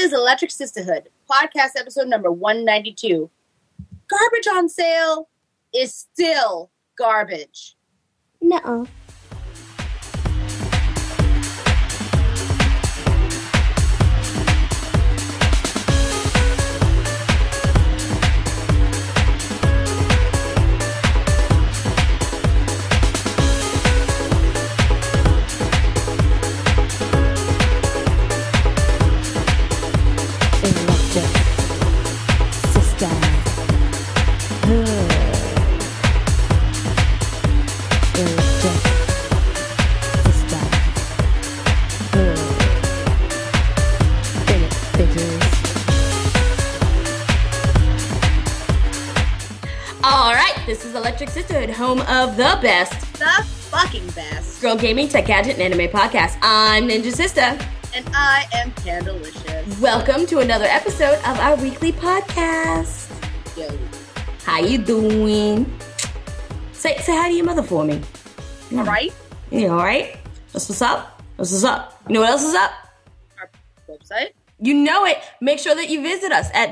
is Electric Sisterhood, podcast episode number 192. Garbage on sale is still garbage. No. This is Electric Sisterhood, home of the best. The fucking best. Girl gaming, tech gadget, and anime podcast. I'm Ninja Sister. And I am Candalicious. Welcome to another episode of our weekly podcast. Yo. How you doing? Say hi to your mother for me. All right? You all right? What's up? What's up? You know what else is up? Our website. You know it. Make sure that you visit us at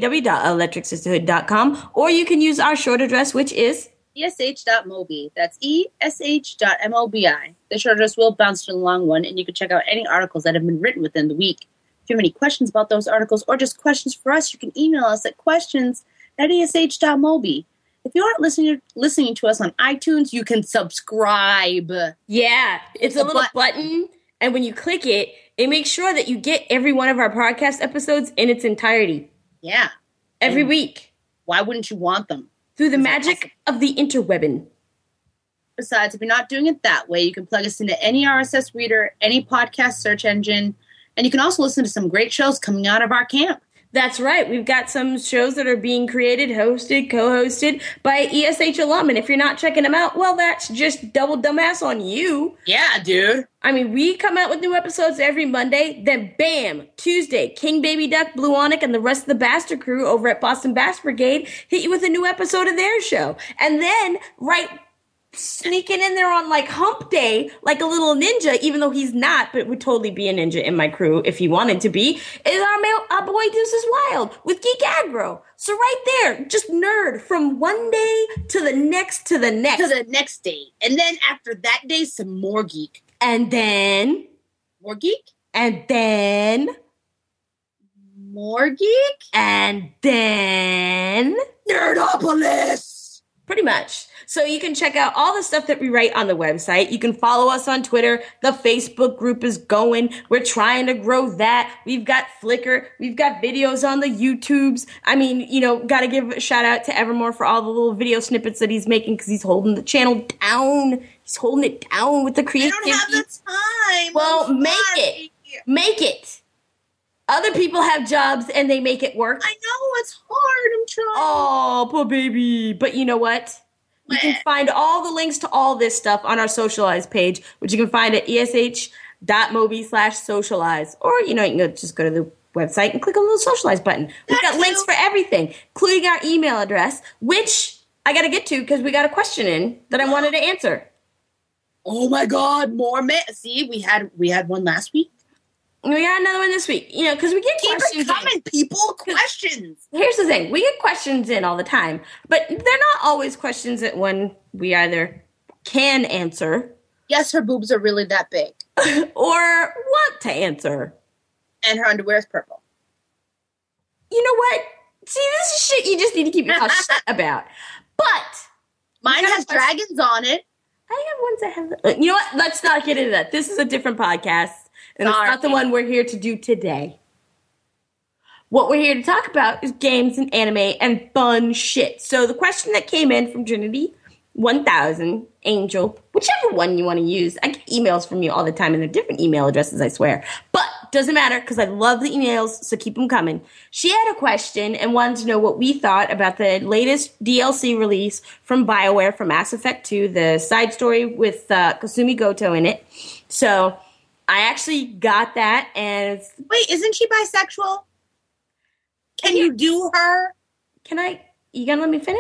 www.electricsisterhood.com, or you can use our short address, which is esh.mobi. That's esh.mobi. The short address will bounce to the long one, and you can check out any articles that have been written within the week. If you have any questions about those articles or just questions for us, you can email us at questions@esh.mobi. If you aren't listening to us on iTunes, you can subscribe. Yeah, it's a little button, and when you click it, it makes sure that you get every one of our podcast episodes in its entirety. Yeah. Every week. Why wouldn't you want them? Through the magic of the interwebin. Besides, if you're not doing it that way, you can plug us into any RSS reader, any podcast search engine, and you can also listen to some great shows coming out of our camp. That's right. We've got some shows that are being created, hosted, co-hosted by ESH alum. And if you're not checking them out, well, that's just double dumbass on you. Yeah, dude. I mean, we come out with new episodes every Monday. Then, bam, Tuesday, King Baby Duck, Blue Onic, and the rest of the Bastard crew over at Boston Bass Brigade hit you with a new episode of their show. And then, right sneaking in there on like hump day, like a little ninja, even though he's not, but would totally be a ninja in my crew if he wanted to be, is our boy Deuces Wild with Geek Aggro. So right there, just nerd from one day to the next to the next. To the next day. And then after that day, some more geek. And then more geek. And then more geek. And then Nerdopolis. Pretty much. So you can check out all the stuff that we write on the website. You can follow us on Twitter. The Facebook group is going. We're trying to grow that. We've got Flickr. We've got videos on the YouTubes. I mean, you know, got to give a shout out to Evermore for all the little video snippets that he's making because he's holding the channel down. He's holding it down with the creativity. I don't have the time. Well, make it. Make it. Other people have jobs and they make it work. I know, it's hard. I'm trying. Oh, poor baby. But you know what? You can find all the links to all this stuff on our Socialize page, which you can find at esh.mobi/socialize. Or, you know, you can just go to the website and click on the little Socialize button. We've got links for everything, including our email address, which I got to get to because we got a question in that I wanted to answer. Oh, my God. More See, we had one last week. We got another one this week, you know, because we get questions. Keep it coming, people. Questions. Here's the thing. We get questions in all the time, but they're not always questions that one we either can answer. Yes, her boobs are really that big. Or want to answer. And her underwear is purple. You know what? See, this is shit you just need to keep your mouth shut about. But mine has dragons on it. I have ones that have... You know what? Let's not get into that. This is a different podcast. And it's not the one we're here to do today. What we're here to talk about is games and anime and fun shit. So the question that came in from Trinity 1000, Angel, whichever one you want to use. I get emails from you all the time, and they're different email addresses, I swear. But doesn't matter, because I love the emails, so keep them coming. She had a question and wanted to know what we thought about the latest DLC release from BioWare for Mass Effect 2, the side story with Kasumi Goto in it. So... I actually got that, and wait, isn't she bisexual? Can you do her? Can I? You gonna let me finish?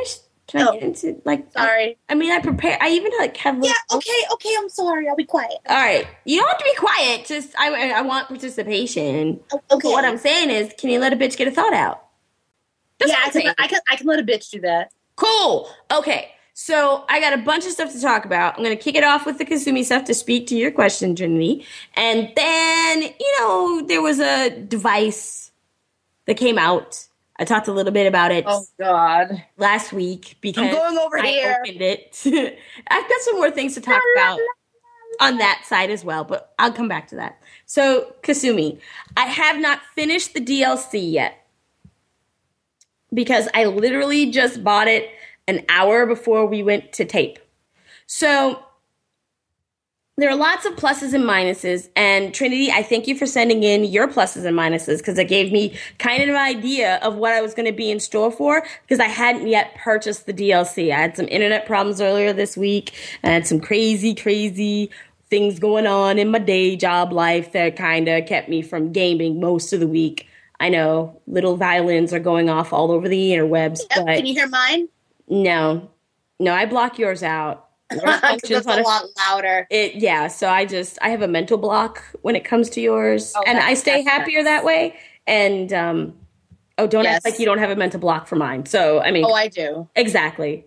Can I get into, like... Sorry. I mean, I prepare. I even, like, have... Yeah, okay, I'm sorry. I'll be quiet. All right. You don't have to be quiet. Just, I want participation. Okay. But what I'm saying is, can you let a bitch get a thought out? That's I can let a bitch do that. Cool. Okay. So I got a bunch of stuff to talk about. I'm going to kick it off with the Kasumi stuff to speak to your question, Trinity. And then, there was a device that came out. I talked a little bit about it. Oh, God. Last week because I'm going over here. Opened it. I've got some more things to talk about on that side as well, but I'll come back to that. So, Kasumi, I have not finished the DLC yet because I literally just bought it an hour before we went to tape. So, there are lots of pluses and minuses, and Trinity, I thank you for sending in your pluses and minuses because it gave me kind of an idea of what I was going to be in store for because I hadn't yet purchased the DLC. I had some internet problems earlier this week. I had some crazy things going on in my day job life that kind of kept me from gaming most of the week. I know little violins are going off all over the interwebs. Yep, but can you hear mine? No, I block yours out. It's a lot louder. So I have a mental block when it comes to yours, and I stay happier that way. And don't act like you don't have a mental block for mine. So I mean, I do exactly.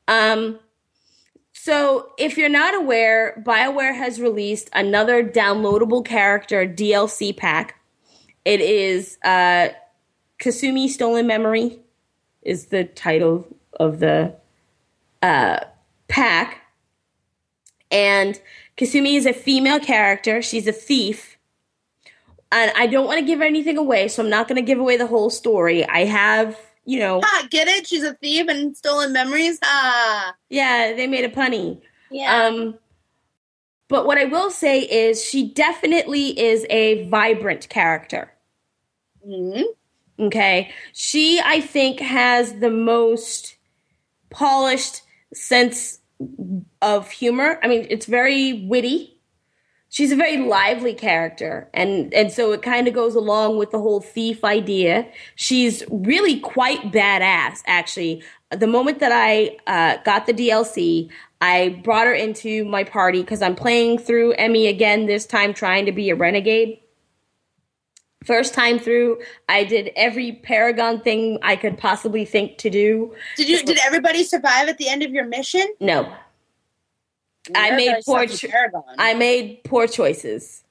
So if you're not aware, BioWare has released another downloadable character DLC pack. It is Kasumi Stolen Memory is the title of the pack. And Kasumi is a female character. She's a thief. And I don't want to give anything away, so I'm not going to give away the whole story. I have, get it? She's a thief and stolen memories? Yeah, they made a punny. Yeah. But what I will say is she definitely is a vibrant character. Mm-hmm. Okay? She, I think, has the most polished sense of humor. I mean, it's very witty. She's a very lively character, and so it kind of goes along with the whole thief idea. She's really quite badass, actually. The moment that I got the DLC, I brought her into my party because I'm playing through Emmy again, this time trying to be a renegade. First time through, I did every Paragon thing I could possibly think to do. Did everybody survive at the end of your mission? No. I made poor choices.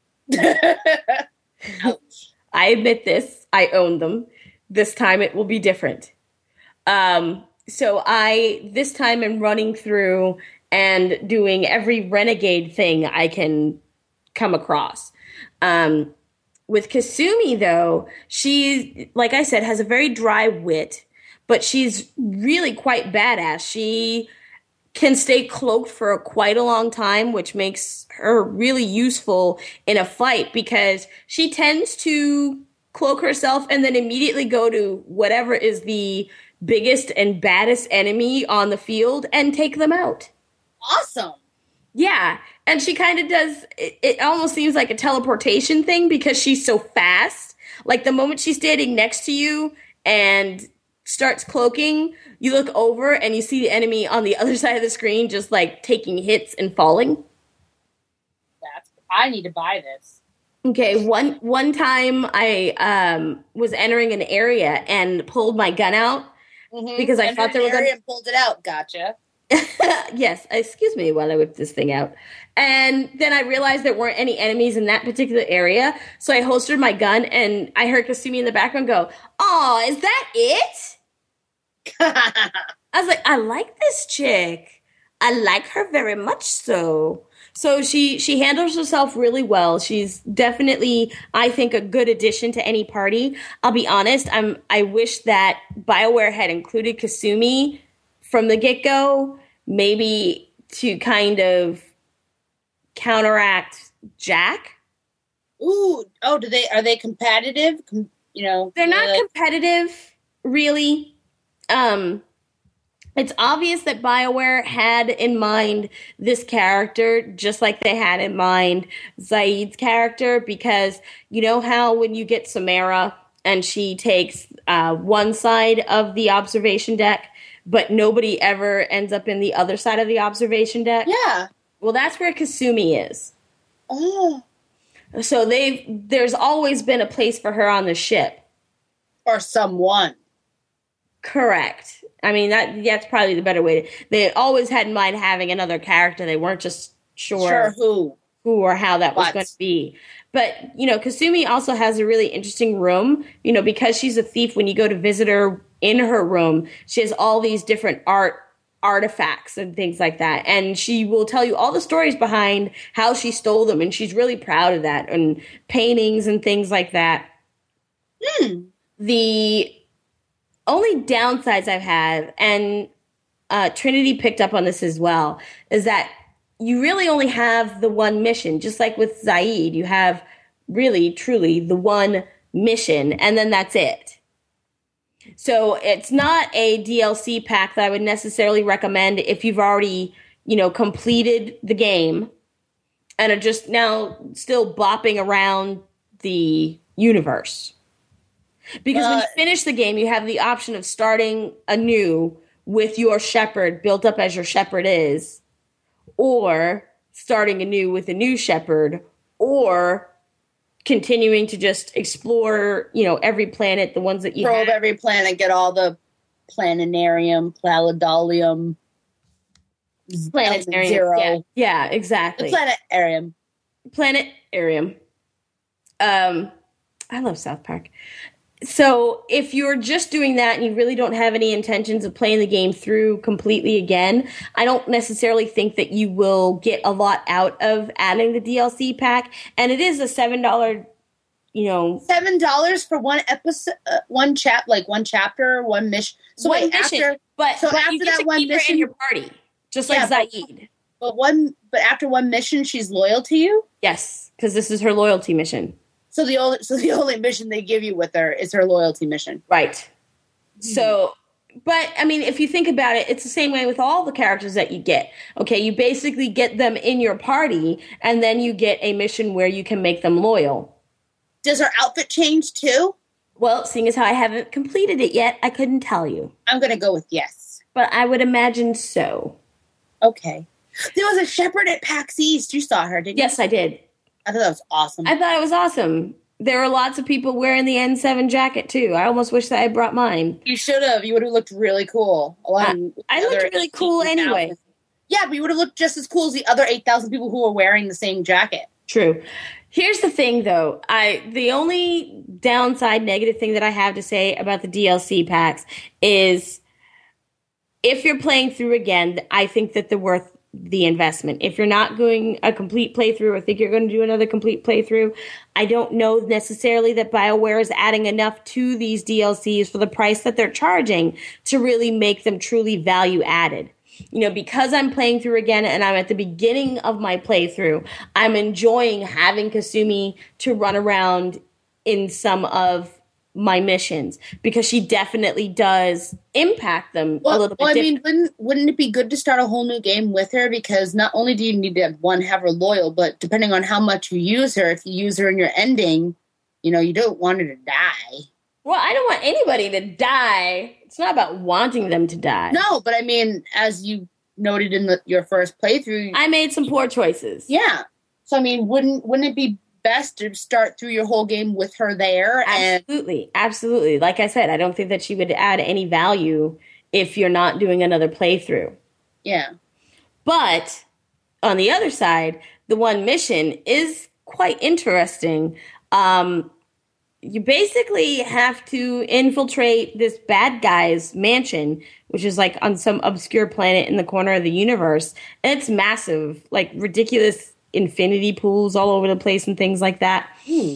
Ouch. I admit this. I own them. This time it will be different. So I, this time, am running through and doing every renegade thing I can come across. With Kasumi, though, she, like I said, has a very dry wit, but she's really quite badass. She can stay cloaked for quite a long time, which makes her really useful in a fight because she tends to cloak herself and then immediately go to whatever is the biggest and baddest enemy on the field and take them out. Awesome. Yeah. And she kind of does, it almost seems like a teleportation thing because she's so fast. Like the moment she's standing next to you and starts cloaking, you look over and you see the enemy on the other side of the screen just like taking hits and falling. I need to buy this. Okay, one time I was entering an area and pulled my gun out because I thought there was an area and pulled it out. Gotcha. Yes, excuse me while I whip this thing out. And then I realized there weren't any enemies in that particular area, so I holstered my gun and I heard Kasumi in the background go, "Oh, is that it?" I was like, I like this chick. I like her very much so. So she handles herself really well. She's definitely, I think, a good addition to any party. I'll be honest, I wish that BioWare had included Kasumi from the get-go, maybe to kind of counteract Jack. Ooh, are they competitive? They're not competitive, really. It's obvious that BioWare had in mind this character just like they had in mind Zaid's character, because you know how when you get Samara and she takes one side of the observation deck, but nobody ever ends up in the other side of the observation deck. Yeah. Well, that's where Kasumi is. Oh. So there's always been a place for her on the ship. Or someone. Correct. I mean, that's probably the better way. They always had in mind having another character. They weren't just sure who or how that was going to be. But, Kasumi also has a really interesting room, because she's a thief. When you go to visit her in her room, she has all these different artifacts and things like that. And she will tell you all the stories behind how she stole them. And she's really proud of that, and paintings and things like that. The only downsides I've had, and Trinity picked up on this as well, is that you really only have the one mission. Just like with Zaid, you have really, truly the one mission, and then that's it. So it's not a DLC pack that I would necessarily recommend if you've already, completed the game and are just now still bopping around the universe. Because when you finish the game, you have the option of starting anew with your shepherd built up as your shepherd is, or starting anew with a new shepherd, or continuing to just explore, every planet, the ones that you probe every planet, get all the planetarium, planetarium, zero. Yeah, exactly. The Planetarium. I love South Park. So if you're just doing that and you really don't have any intentions of playing the game through completely again, I don't necessarily think that you will get a lot out of adding the DLC pack. And it is a $7, $7 for one episode, one chapter, one mission. So one mission, after that one mission, in your party, just like Zaid. But after one mission, she's loyal to you. Yes, because this is her loyalty mission. So the only mission they give you with her is her loyalty mission. Right. Mm-hmm. So, but I mean, if you think about it, it's the same way with all the characters that you get. Okay, you basically get them in your party, and then you get a mission where you can make them loyal. Does her outfit change too? Well, seeing as how I haven't completed it yet, I couldn't tell you. I'm going to go with yes. But I would imagine so. Okay. There was a shepherd at PAX East. You saw her, didn't you? Yes, I did. I thought that was awesome. I thought it was awesome. There were lots of people wearing the N7 jacket, too. I almost wish that I had brought mine. You should have. You would have looked really cool. I looked really cool anyway. Yeah, but you would have looked just as cool as the other 8,000 people who were wearing the same jacket. True. Here's the thing, though. The only downside negative thing that I have to say about the DLC packs is if you're playing through again, I think that they're worth the investment. If you're not doing a complete playthrough or think you're going to do another complete playthrough, I don't know necessarily that BioWare is adding enough to these DLCs for the price that they're charging to really make them truly value added. Because I'm playing through again and I'm at the beginning of my playthrough, I'm enjoying having Kasumi to run around in some of my missions because she definitely does impact them a little bit. Well, I mean, wouldn't it be good to start a whole new game with her? Because not only do you need to have her loyal, but depending on how much you use her, if you use her in your ending, you don't want her to die. Well, I don't want anybody to die. It's not about wanting them to die. No, but I mean, as you noted in your first playthrough, I made some poor choices. Yeah. So I mean, wouldn't it be best to start through your whole game with her there? Absolutely. Like I said, I don't think that she would add any value if you're not doing another playthrough. Yeah. But on the other side, the one mission is quite interesting. You basically have to infiltrate this bad guy's mansion, which is like on some obscure planet in the corner of the universe. And it's massive, like ridiculous infinity pools all over the place and things like that.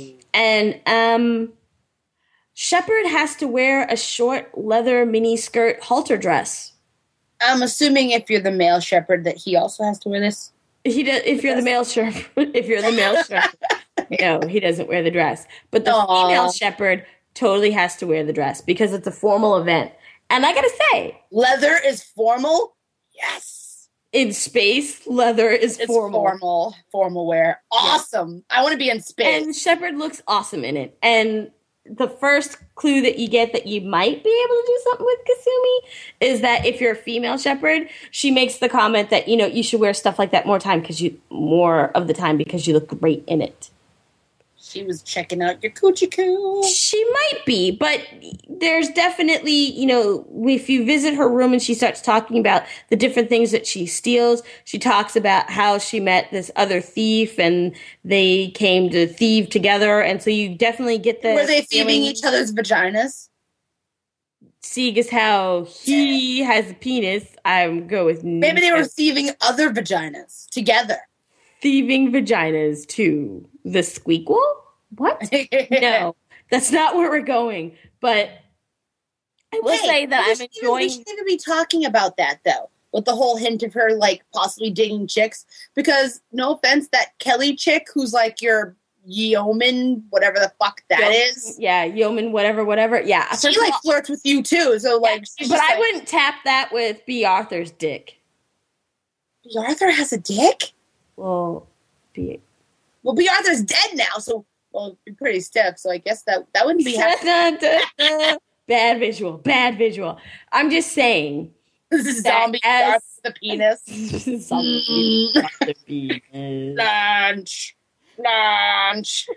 And Shepard has to wear a short leather mini skirt halter dress. I'm assuming if you're the male Shepard that he also has to wear this. He does. If you're the male Shepard, no, he doesn't wear the dress. But the female Shepard totally has to wear the dress because it's a formal event. And I gotta say, leather is formal. Yes. In space, leather is formal wear. Awesome. Yeah. I want to be in space. And Shepard looks awesome in it. And the first clue that you get that you might be able to do something with Kasumi is that if you're a female shepherd, she makes the comment that, you should wear stuff like that more of the time because you look great in it. She was checking out your coochie coo. She might be, but there's definitely, if you visit her room and she starts talking about the different things that she steals, she talks about how she met this other thief and they came to thieve together. And so you definitely get the... Were they thieving each other's vaginas? Seeing as how he has a penis, I'm go with... Maybe they were thieving other vaginas together. Thieving vaginas to the squeakquel? What? No, that's not where we're going. But I will say that I'm enjoying... We shouldn't even be talking about that, though, with the whole hint of her, possibly digging chicks. Because, no offense, that Kelly chick who's, your yeoman, whatever the fuck that is. Yeah, yeoman, whatever. Yeah. She, flirts with you, too. So, but I wouldn't tap that with B. Arthur's dick. B. Arthur has a dick? Well, B. Arthur's dead now, so it'd be pretty stiff. So I guess that wouldn't be bad visual. I'm just saying. Zombie Arthur the penis. Zombie Arthur the penis. Lunch.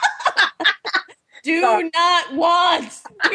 Do not want.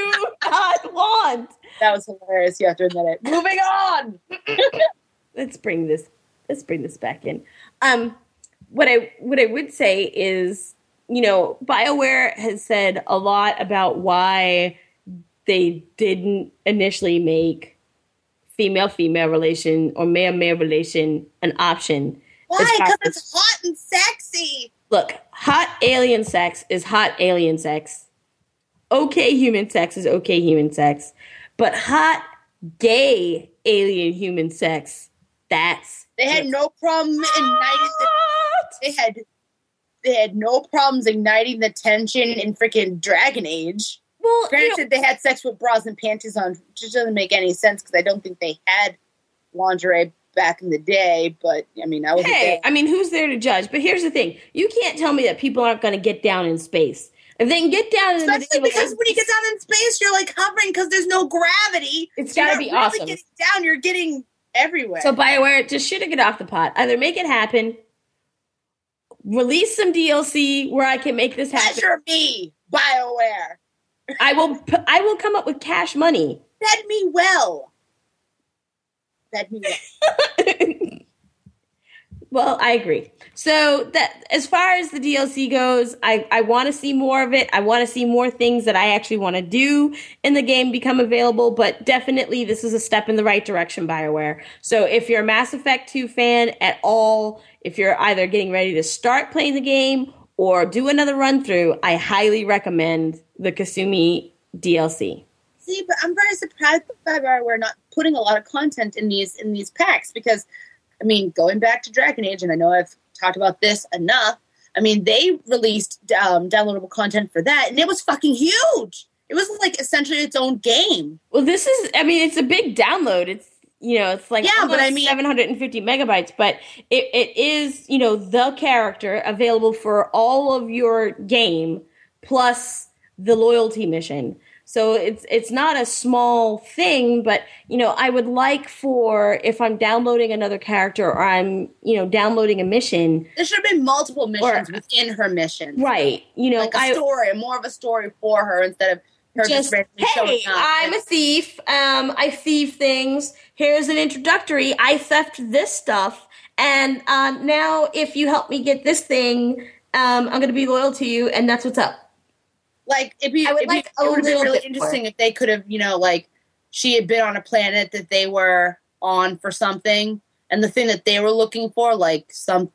That was hilarious. You have to admit it. Moving on. Let's bring this back in. What I would say is, BioWare has said a lot about why they didn't initially make female-female relation or male-male relation an option. Why? Because it's hot and sexy. Look, hot alien sex is hot alien sex. Okay human sex is okay human sex. But hot gay alien human sex, they had no problem igniting they had no problems igniting the tension in freaking Dragon Age. Well, granted, they had sex with bras and panties on, which doesn't make any sense because I don't think they had lingerie back in the day. But who's there to judge? But here's the thing: you can't tell me that people aren't going to get down in space. If they can get down, especially because when you get down in space, you're hovering because there's no gravity. It's got to be awesome. Getting down, you're getting everywhere. So BioWare, just should have get off the pot. Either make it happen, release some DLC where I can make this happen. Pleasure me, BioWare. I will come up with cash money. Fed me well. Well, I agree. So that as far as the DLC goes, I want to see more of it. I want to see more things that I actually want to do in the game become available, but definitely this is a step in the right direction, BioWare. So if you're a Mass Effect 2 fan at all, if you're either getting ready to start playing the game or do another run through, I highly recommend the Kasumi DLC. See, but I'm very surprised that BioWare not putting a lot of content in these packs because going back to Dragon Age, and I know I've talked about this enough, they released downloadable content for that, and it was fucking huge. It was essentially its own game. Well, it's a big download. It's, it's like 750 megabytes, but it is, the character available for all of your game plus the loyalty mission. So it's not a small thing, but, I would like for, if I'm downloading another character or I'm, downloading a mission. There should have been multiple missions within her mission. Right. A story, more of a story for her instead of her just randomly showing up. I'm a thief. I thieve things. Here's an introductory. I theft this stuff. And now if you help me get this thing, I'm going to be loyal to you, and that's what's up. It would have been really interesting if they could have, she had been on a planet that they were on for something, and the thing that they were looking for, in one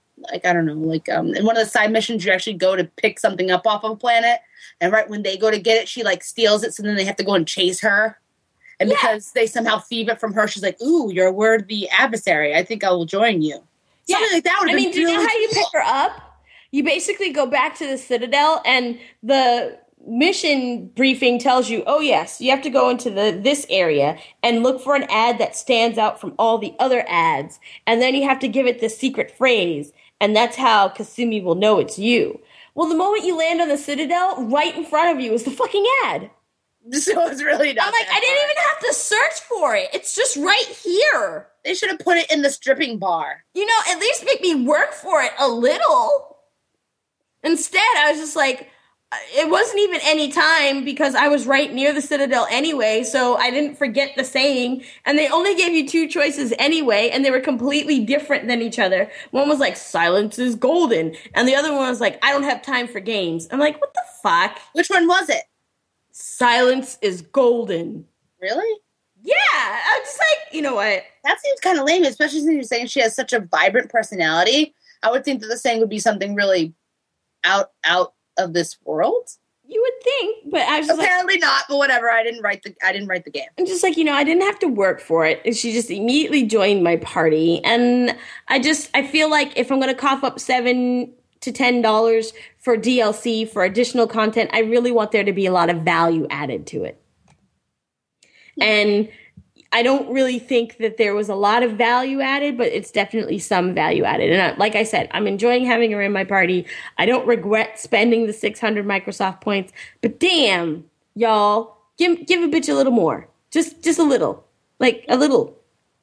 of the side missions, you actually go to pick something up off of a planet, and right when they go to get it, she, steals it, so then they have to go and chase her. And because they somehow thieve it from her, she's like, ooh, you're a worthy adversary. I think I will join you. Yeah. Something like that would have been do you know how you pick her up? You basically go back to the Citadel, and the mission briefing tells you, oh yes, you have to go into this area and look for an ad that stands out from all the other ads, and then you have to give it the secret phrase, and that's how Kasumi will know it's you. Well, the moment you land on the Citadel, right in front of you is the fucking ad. So it's really not. I'm like, I didn't even have to search for it. It's just right here. They should have put it in the stripping bar. You know, at least make me work for it a little. Instead, I was just like, it wasn't even any time because I was right near the Citadel anyway, so I didn't forget the saying. And they only gave you 2 choices anyway, and they were completely different than each other. One was like, silence is golden. And the other one was like, I don't have time for games. I'm like, what the fuck? Which one was it? Silence is golden. Really? Yeah. I'm just like, you know what? That seems kind of lame, especially since you're saying she has such a vibrant personality. I would think that the saying would be something really out of this world. You would think, but I was just apparently not. But whatever. I didn't write the game. I'm just like, you know, I didn't have to work for it. And she just immediately joined my party, and I feel like if I'm going to cough up $7 to $10 for DLC for additional content, I really want there to be a lot of value added to it. And I don't really think that there was a lot of value added, but it's definitely some value added. And like I said, I'm enjoying having her in my party. I don't regret spending the 600 Microsoft points, but damn, y'all, give a bitch a little more. Just a little. Like a little.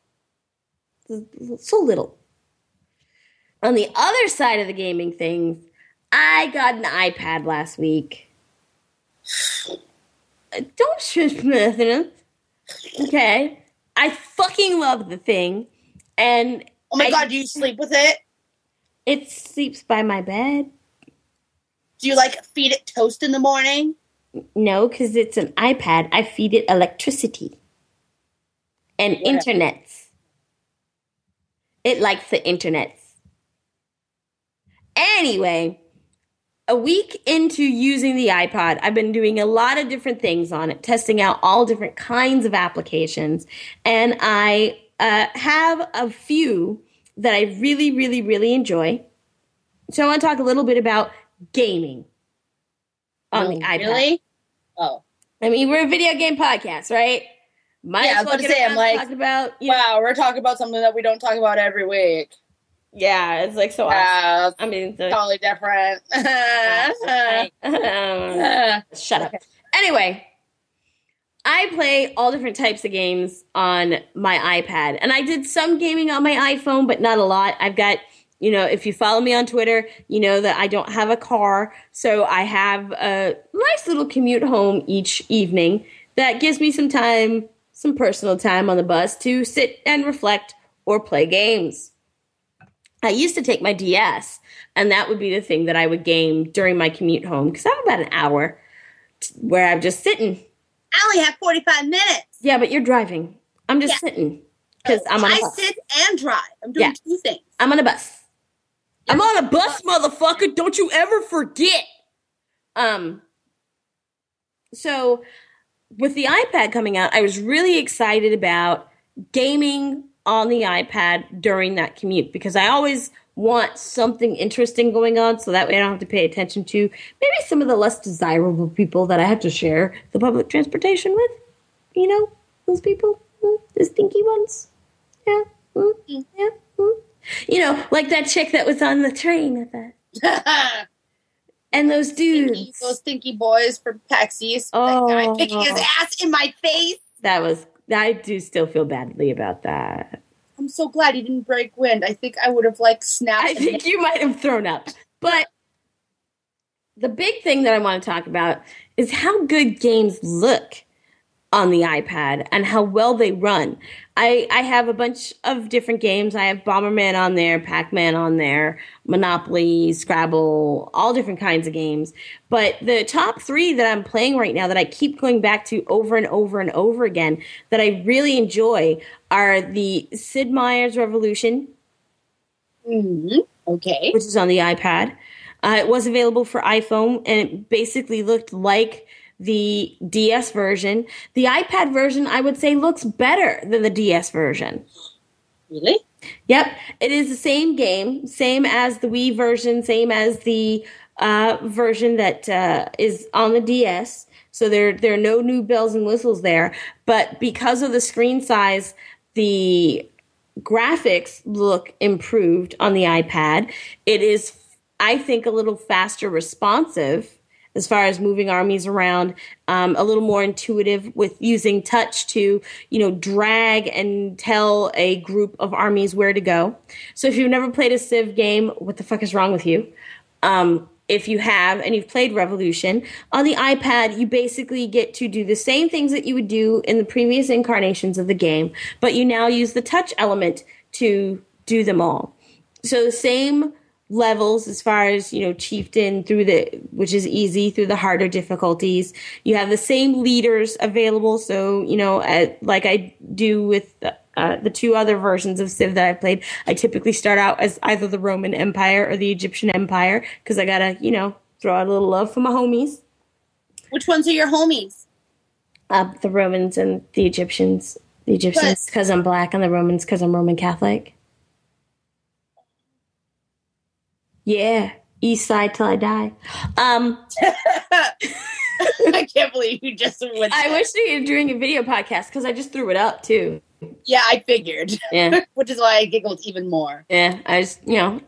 So little. On the other side of the gaming things, I got an iPad last week. Don't shush nothing. Okay. I fucking love the thing. And oh my God, do you sleep with it? It sleeps by my bed. Do you like feed it toast in the morning? No, because it's an iPad. I feed it electricity and internets. It likes the internets. Anyway, a week into using the iPod, I've been doing a lot of different things on it, testing out all different kinds of applications. And I have a few that I really, really, really enjoy. So I want to talk a little bit about gaming on the iPad. Really? Oh. I mean, we're a video game podcast, right? I was going to say, I'm like, wow, we're talking about something that we don't talk about every week. Yeah, it's like so awesome. I mean, totally different. Shut up. Anyway, I play all different types of games on my iPad. And I did some gaming on my iPhone, but not a lot. I've got, you know, if you follow me on Twitter, you know that I don't have a car. So I have a nice little commute home each evening that gives me some time, some personal time on the bus to sit and reflect or play games. I used to take my DS, and that would be the thing that I would game during my commute home, because I have about an hour where I'm just sitting. I only have 45 minutes. Yeah, but you're driving. I'm just sitting, because I'm on a bus. I sit and drive. I'm doing 2 things. I'm on a bus. I'm on a bus, motherfucker. Don't you ever forget. So, with the iPad coming out, I was really excited about gaming on the iPad during that commute, because I always want something interesting going on, so that way I don't have to pay attention to maybe some of the less desirable people that I have to share the public transportation with. You know, those people, the stinky ones. Yeah. Yeah. You know, like that chick that was on the train with that. And those dudes. Those stinky boys from taxis. Oh. That guy kicking his ass in my face. I do still feel badly about that. I'm so glad he didn't break wind. I think I would have, snapped. I think you might have thrown up. But the big thing that I want to talk about is how good games look on the iPad and how well they run. I have a bunch of different games. I have Bomberman on there, Pac-Man on there, Monopoly, Scrabble, all different kinds of games. But the top 3 that I'm playing right now that I keep going back to over and over and over again that I really enjoy are the Sid Meier's Revolution. Mm-hmm. Okay. Which is on the iPad. It was available for iPhone, and it basically looked like the DS version. The iPad version, I would say, looks better than the DS version. Really? Yep. It is the same game, same as the Wii version, same as the version that is on the DS. So there are no new bells and whistles there. But because of the screen size, the graphics look improved on the iPad. It is I think, a little faster responsive as far as moving armies around, a little more intuitive with using touch to, drag and tell a group of armies where to go. So if you've never played a Civ game, what the fuck is wrong with you? If you have and you've played Revolution, on the iPad, you basically get to do the same things that you would do in the previous incarnations of the game, but you now use the touch element to do them all. So the same levels as far as, chieftain which is easy, through the harder difficulties. You have the same leaders available. So, like I do with the two other versions of Civ that I've played, I typically start out as either the Roman Empire or the Egyptian Empire because I gotta, throw out a little love for my homies. Which ones are your homies? The Romans and the Egyptians. The Egyptians because I'm black and the Romans because I'm Roman Catholic. Yeah, East Side till I die. I can't believe you just went. I wish we were doing a video podcast because I just threw it up too. Yeah, I figured. Yeah, which is why I giggled even more. Yeah, I just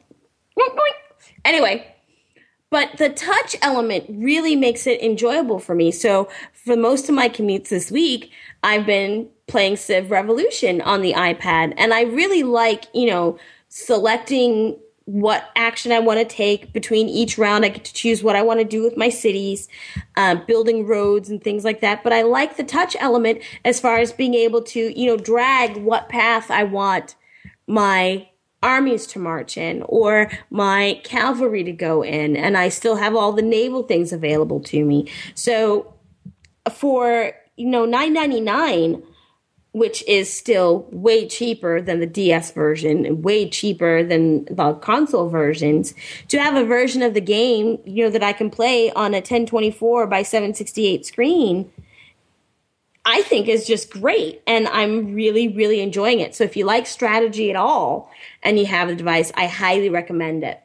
Anyway, but the touch element really makes it enjoyable for me. So for most of my commutes this week, I've been playing Civ Revolution on the iPad, and I really like selecting what action I want to take between each round. I get to choose what I want to do with my cities, building roads and things like that. But I like the touch element as far as being able to, drag what path I want my armies to march in or my cavalry to go in. And I still have all the naval things available to me. So for, $9.99, which is still way cheaper than the DS version, and way cheaper than the console versions, to have a version of the game, that I can play on a 1024 by 768 screen, I think is just great. And I'm really, really enjoying it. So if you like strategy at all and you have the device, I highly recommend it.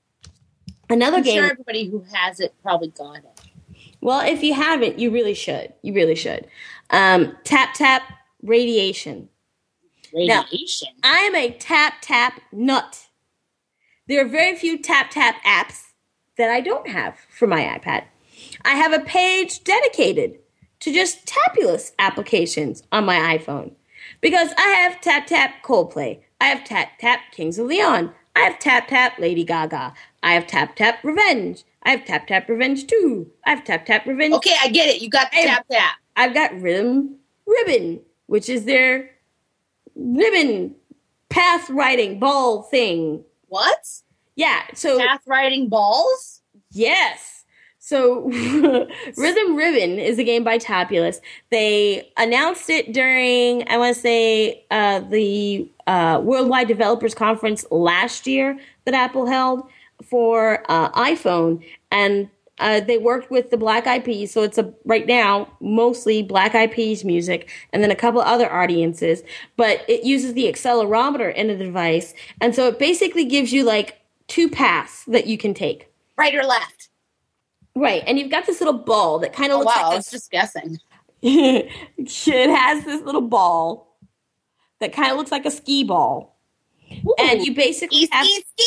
I'm sure everybody who has it probably got it. Well, if you haven't, you really should. You really should. Tap Tap Radiation. Now, I am a tap nut. There are very few tap apps that I don't have for my iPad. I have a page dedicated to just Tapulous applications on my iPhone because I have Tap Coldplay. I have Tap Kings of Leon. I have Tap Lady Gaga. I have Tap Revenge. I have Tap Revenge 2. I have Tap Revenge. Okay, I get it. You got the Tap. I've got Rhythm Ribbon, which is their ribbon path riding ball thing. What? Yeah. So path riding balls? Yes. So Rhythm Ribbon is a game by Tapulous. They announced it during, I want to say, the Worldwide Developers Conference last year that Apple held for iPhone, and they worked with the Black Eyed Peas, so it's right now mostly Black Eyed Peas music, and then a couple other audiences. But it uses the accelerometer in the device, and so it basically gives you like two paths that you can take, right or left. Right, and you've got this little ball that kind of looks like I was just guessing. It has this little ball that kind of looks like a skee ball. Ooh. And you basically have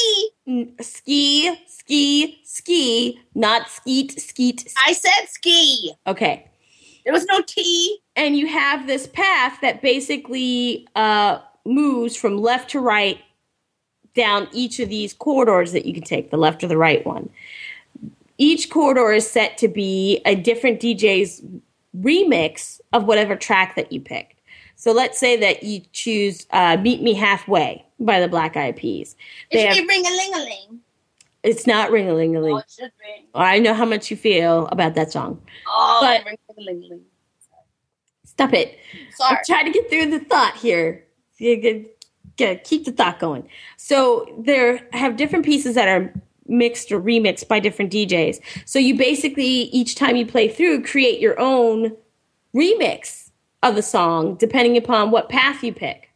ski, not skeet. I said ski. Okay. There was no T. And you have this path that basically moves from left to right down each of these corridors that you can take, the left or the right one. Each corridor is set to be a different DJ's remix of whatever track that you picked. So let's say that you choose Meet Me Halfway by the Black Eyed Peas. It should be Ring-a-ling-a-ling. It's not Ring-a-ling-a-ling. Oh, it should be. I know how much you feel about that song. Oh, but Ring-a-ling-a-ling. Stop it. Sorry. I'm trying to get through the thought here. You gotta keep the thought going. So there have different pieces that are mixed or remixed by different DJs. So you basically, each time you play through, create your own remix of the song, depending upon what path you pick.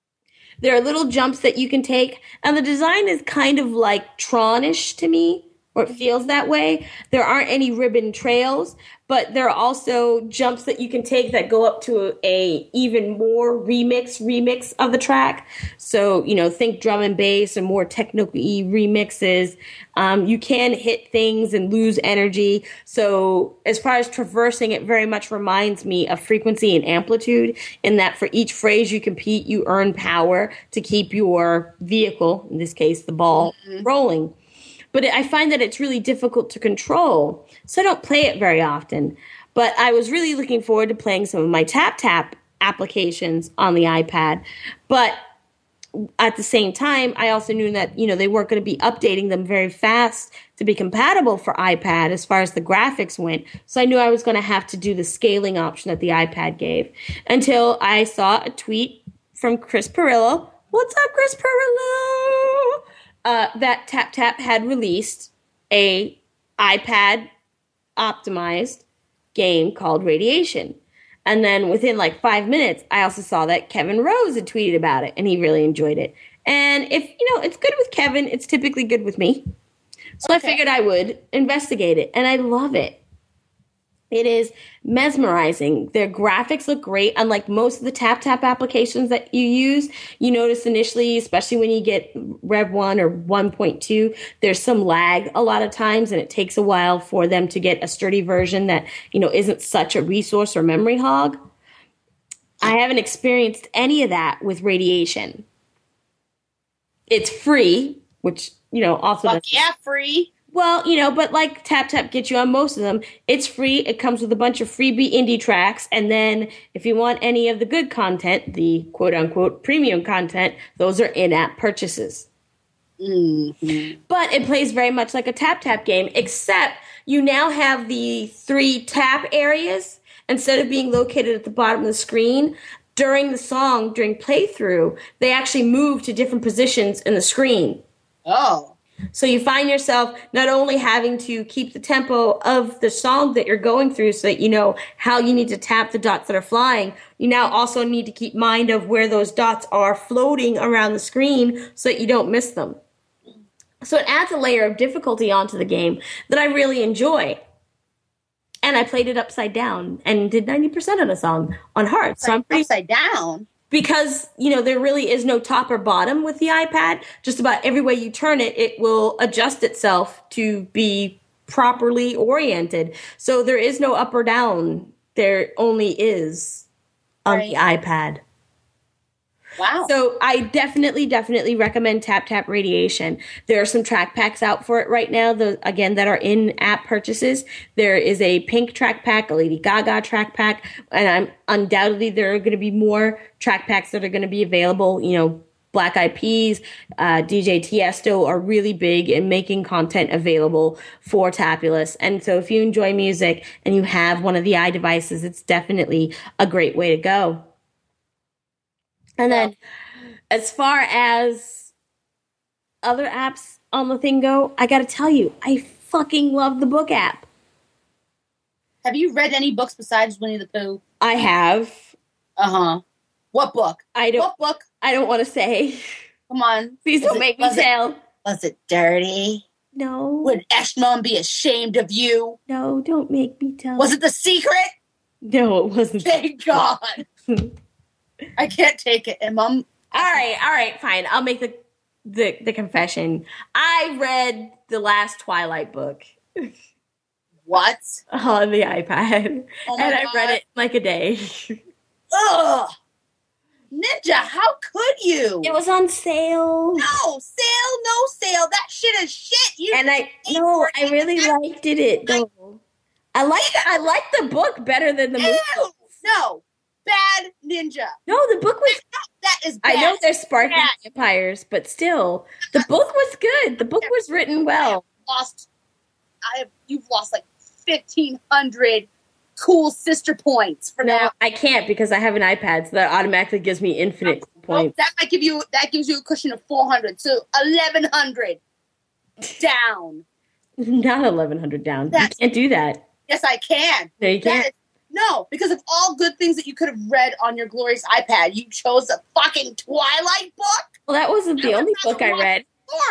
There are little jumps that you can take, and the design is kind of like Tron-ish to me, or it feels that way. There aren't any ribbon trails, but there are also jumps that you can take that go up to a even more remix of the track. So, think drum and bass and more techno-y remixes. You can hit things and lose energy. So as far as traversing, it very much reminds me of Frequency and Amplitude, in that for each phrase you compete, you earn power to keep your vehicle, in this case the ball, rolling. But I find that it's really difficult to control, so I don't play it very often. But I was really looking forward to playing some of my tap applications on the iPad. But at the same time, I also knew that, they weren't going to be updating them very fast to be compatible for iPad as far as the graphics went. So I knew I was going to have to do the scaling option that the iPad gave, until I saw a tweet from Chris Pirillo. What's up, Chris Pirillo? That TapTap had released a iPad optimized game called Radiation. And then within like 5 minutes, I also saw that Kevin Rose had tweeted about it, and he really enjoyed it. And if, it's good with Kevin, it's typically good with me. So I figured I would investigate it, and I love it. It is mesmerizing. Their graphics look great. Unlike most of the TapTap applications that you use, you notice initially, especially when you get Rev 1 or 1.2, there's some lag a lot of times, and it takes a while for them to get a sturdy version that, isn't such a resource or memory hog. I haven't experienced any of that with Radiation. It's free, which, also... Fuck yeah, free! Well, but like TapTap gets you on most of them, it's free. It comes with a bunch of freebie indie tracks. And then if you want any of the good content, the quote-unquote premium content, those are in-app purchases. Mm-hmm. But it plays very much like a TapTap game, except you now have the 3 tap areas. Instead of being located at the bottom of the screen, during the song, during playthrough, they actually move to different positions in the screen. Oh. So you find yourself not only having to keep the tempo of the song that you're going through so that you know how you need to tap the dots that are flying, you now also need to keep mind of where those dots are floating around the screen so that you don't miss them. So it adds a layer of difficulty onto the game that I really enjoy. And I played it upside down and did 90% of the song on hard. So I'm pretty upside down. Because, there really is no top or bottom with the iPad. Just about every way you turn it, it will adjust itself to be properly oriented. So there is no up or down. There only is on the iPad. Wow. So I definitely recommend TapTap Radiation. There are some track packs out for it right now, that are in-app purchases. There is a Pink track pack, a Lady Gaga track pack, and undoubtedly there are going to be more track packs that are going to be available. Black Eyed Peas, DJ Tiesto are really big in making content available for Tapulous. And so if you enjoy music and you have one of the iDevices, it's definitely a great way to go. And then, as far as other apps on the thing go, I gotta tell you, I fucking love the book app. Have you read any books besides Winnie the Pooh? I have. Uh-huh. What book? What book? I don't want to say. Come on. Please don't make me tell. Was it dirty? No. Would Eshmon be ashamed of you? No, don't make me tell. Was it The Secret? No, it wasn't. Thank God. I can't take it, and Mom. All right, fine. I'll make the confession. I read the last Twilight book. What? On the iPad. Oh and God. I read it like a day. Ugh! Ninja, how could you? It was on sale. No sale. That shit is shit. I really liked it though. I liked the book better than the movie. No. Bad Ninja. No, the book was... That is bad. I know they're sparkling vampires, but still, the book was good. The book was written well. You've lost like 1,500 cool sister points for now. I can't because I have an iPad, so that automatically gives me infinite points. That gives you a cushion of 400, so 1,100 down. Not 1,100 down. You can't do that. Yes, I can. No, you can't. No, because of all good things that you could have read on your glorious iPad, you chose a fucking Twilight book? Well, that wasn't the only book I read. Porn.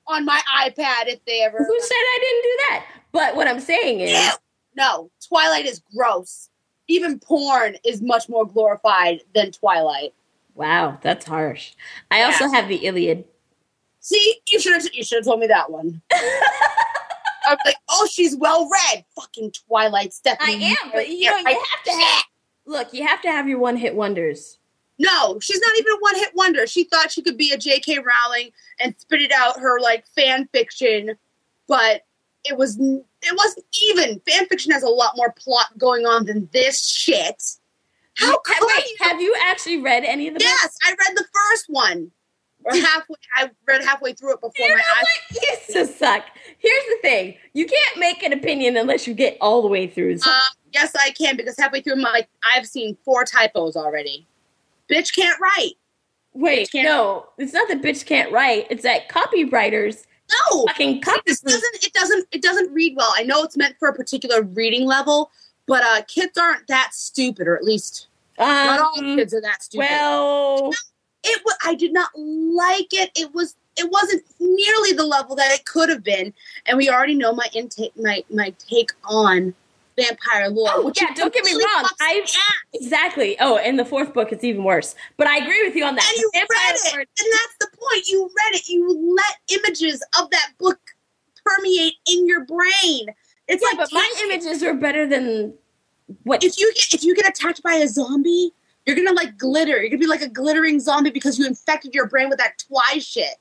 on my iPad if they ever. Who said I didn't do that? But what I'm saying is, no, Twilight is gross. Even porn is much more glorified than Twilight. Wow, that's harsh. I also have the Iliad. See, you should have told me that one. I was like, oh, she's well read. Fucking Twilight, Stephanie. I am, but you have to have. Look, you have to have your one-hit wonders. No, she's not even a one-hit wonder. She thought she could be a J.K. Rowling and spit it out her like fan fiction, but it wasn't even. Fan fiction has a lot more plot going on than this shit. How could you? Have you actually read any of the books? Yes, I read the first one. Or halfway. I read halfway through it before my eyes. You used to suck. Here's the thing: you can't make an opinion unless you get all the way through. Yes, I can, because halfway through, I've seen 4 typos already. Bitch can't write. Wait, no, it's not that bitch can't write. It's that copywriters. No, fucking it doesn't read well. I know it's meant for a particular reading level, but kids aren't that stupid, or at least not all kids are that stupid. Well, I did not like it. It wasn't nearly the level that it could have been, and we already know my take on vampire lore. Oh, yeah, don't get me wrong. Exactly. Oh, in the 4th book, it's even worse. But I agree with you on that. And you read it, and that's the point. You read it. You let images of that book permeate in your brain. It's like, but my images are better than what. If you get attacked by a zombie, you're gonna like glitter. You're gonna be like a glittering zombie because you infected your brain with that twi shit.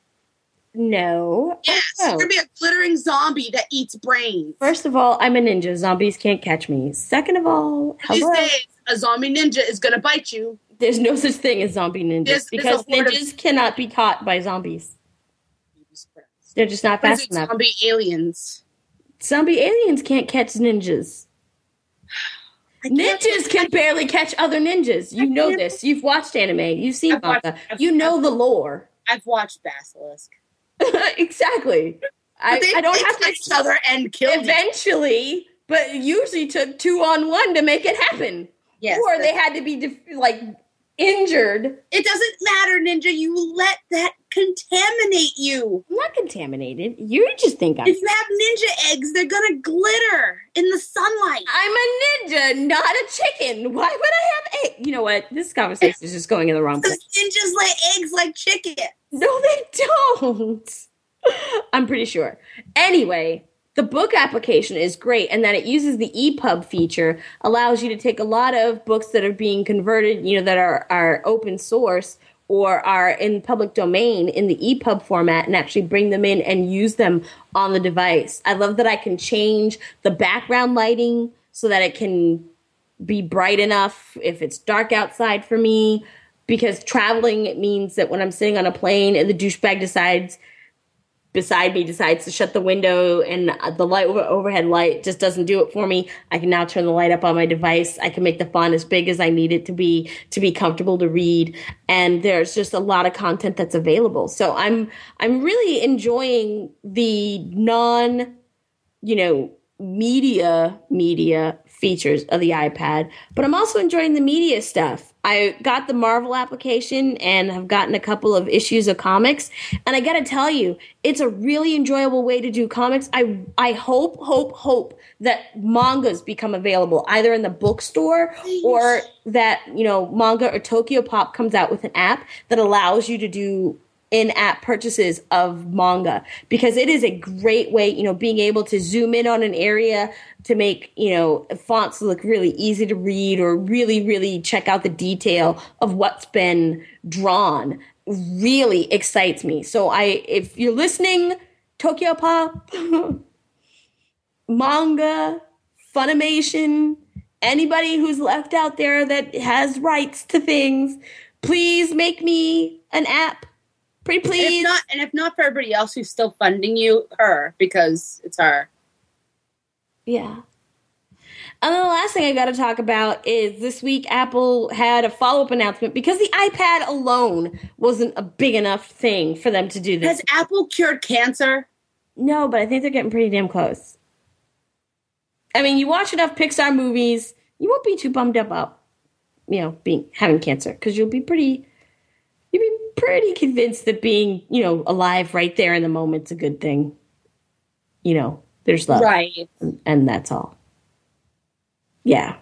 No. Yes, you're gonna be a glittering zombie that eats brains. First of all, I'm a ninja. Zombies can't catch me. Second of all, these days, a zombie ninja is gonna bite you. There's no such thing as zombie ninjas because ninjas cannot be caught by zombies. They're just not fast enough. Zombie aliens. Zombie aliens can't catch ninjas. Ninjas can barely catch other ninjas. You know this. You've watched anime. You've seen manga. You know the lore. I've watched Basilisk. Exactly. I don't have to each other and kill eventually, but it usually took 2-on-1 to make it happen. Yes, or they had to be injured. It doesn't matter, Ninja. You let that contaminate you. I'm not contaminated. You just think I'm. If you have ninja eggs, they're gonna glitter in the sunlight. I'm a ninja, not a chicken. Why would I have eggs? You know what? This conversation is just going in the wrong place. Ninjas lay eggs like chicken. No, they don't. I'm pretty sure. Anyway, the book application is great, and that it uses the EPUB feature, allows you to take a lot of books that are being converted, that are open source or are in public domain in the EPUB format and actually bring them in and use them on the device. I love that I can change the background lighting so that it can be bright enough if it's dark outside for me, because traveling, it means that when I'm sitting on a plane and the douchebag beside me decides to shut the window and the overhead light just doesn't do it for me, I can now turn the light up on my device. I can make the font as big as I need it to be comfortable to read. And there's just a lot of content that's available. So I'm really enjoying the media features of the iPad, but I'm also enjoying the media stuff. I got the Marvel application and have gotten a couple of issues of comics, and I gotta tell you, it's a really enjoyable way to do comics. I hope that mangas become available either in the bookstore or that, Manga or Tokyo Pop comes out with an app that allows you to do in-app purchases of manga, because it is a great way, being able to zoom in on an area to make, fonts look really easy to read or really, really check out the detail of what's been drawn really excites me. So if you're listening, Tokyo Pop, manga, Funimation, anybody who's left out there that has rights to things, please make me an app. Pretty please. If not for everybody else who's still funding you, her, because it's her. Yeah. And then the last thing I got to talk about is this week Apple had a follow-up announcement because the iPad alone wasn't a big enough thing for them to do this. Has Apple cured cancer? No, but I think they're getting pretty damn close. I mean, you watch enough Pixar movies, you won't be too bummed up about, having cancer, because you'll be pretty pretty convinced that being, alive right there in the moment's a good thing. There's love. Right. And that's all. Yeah.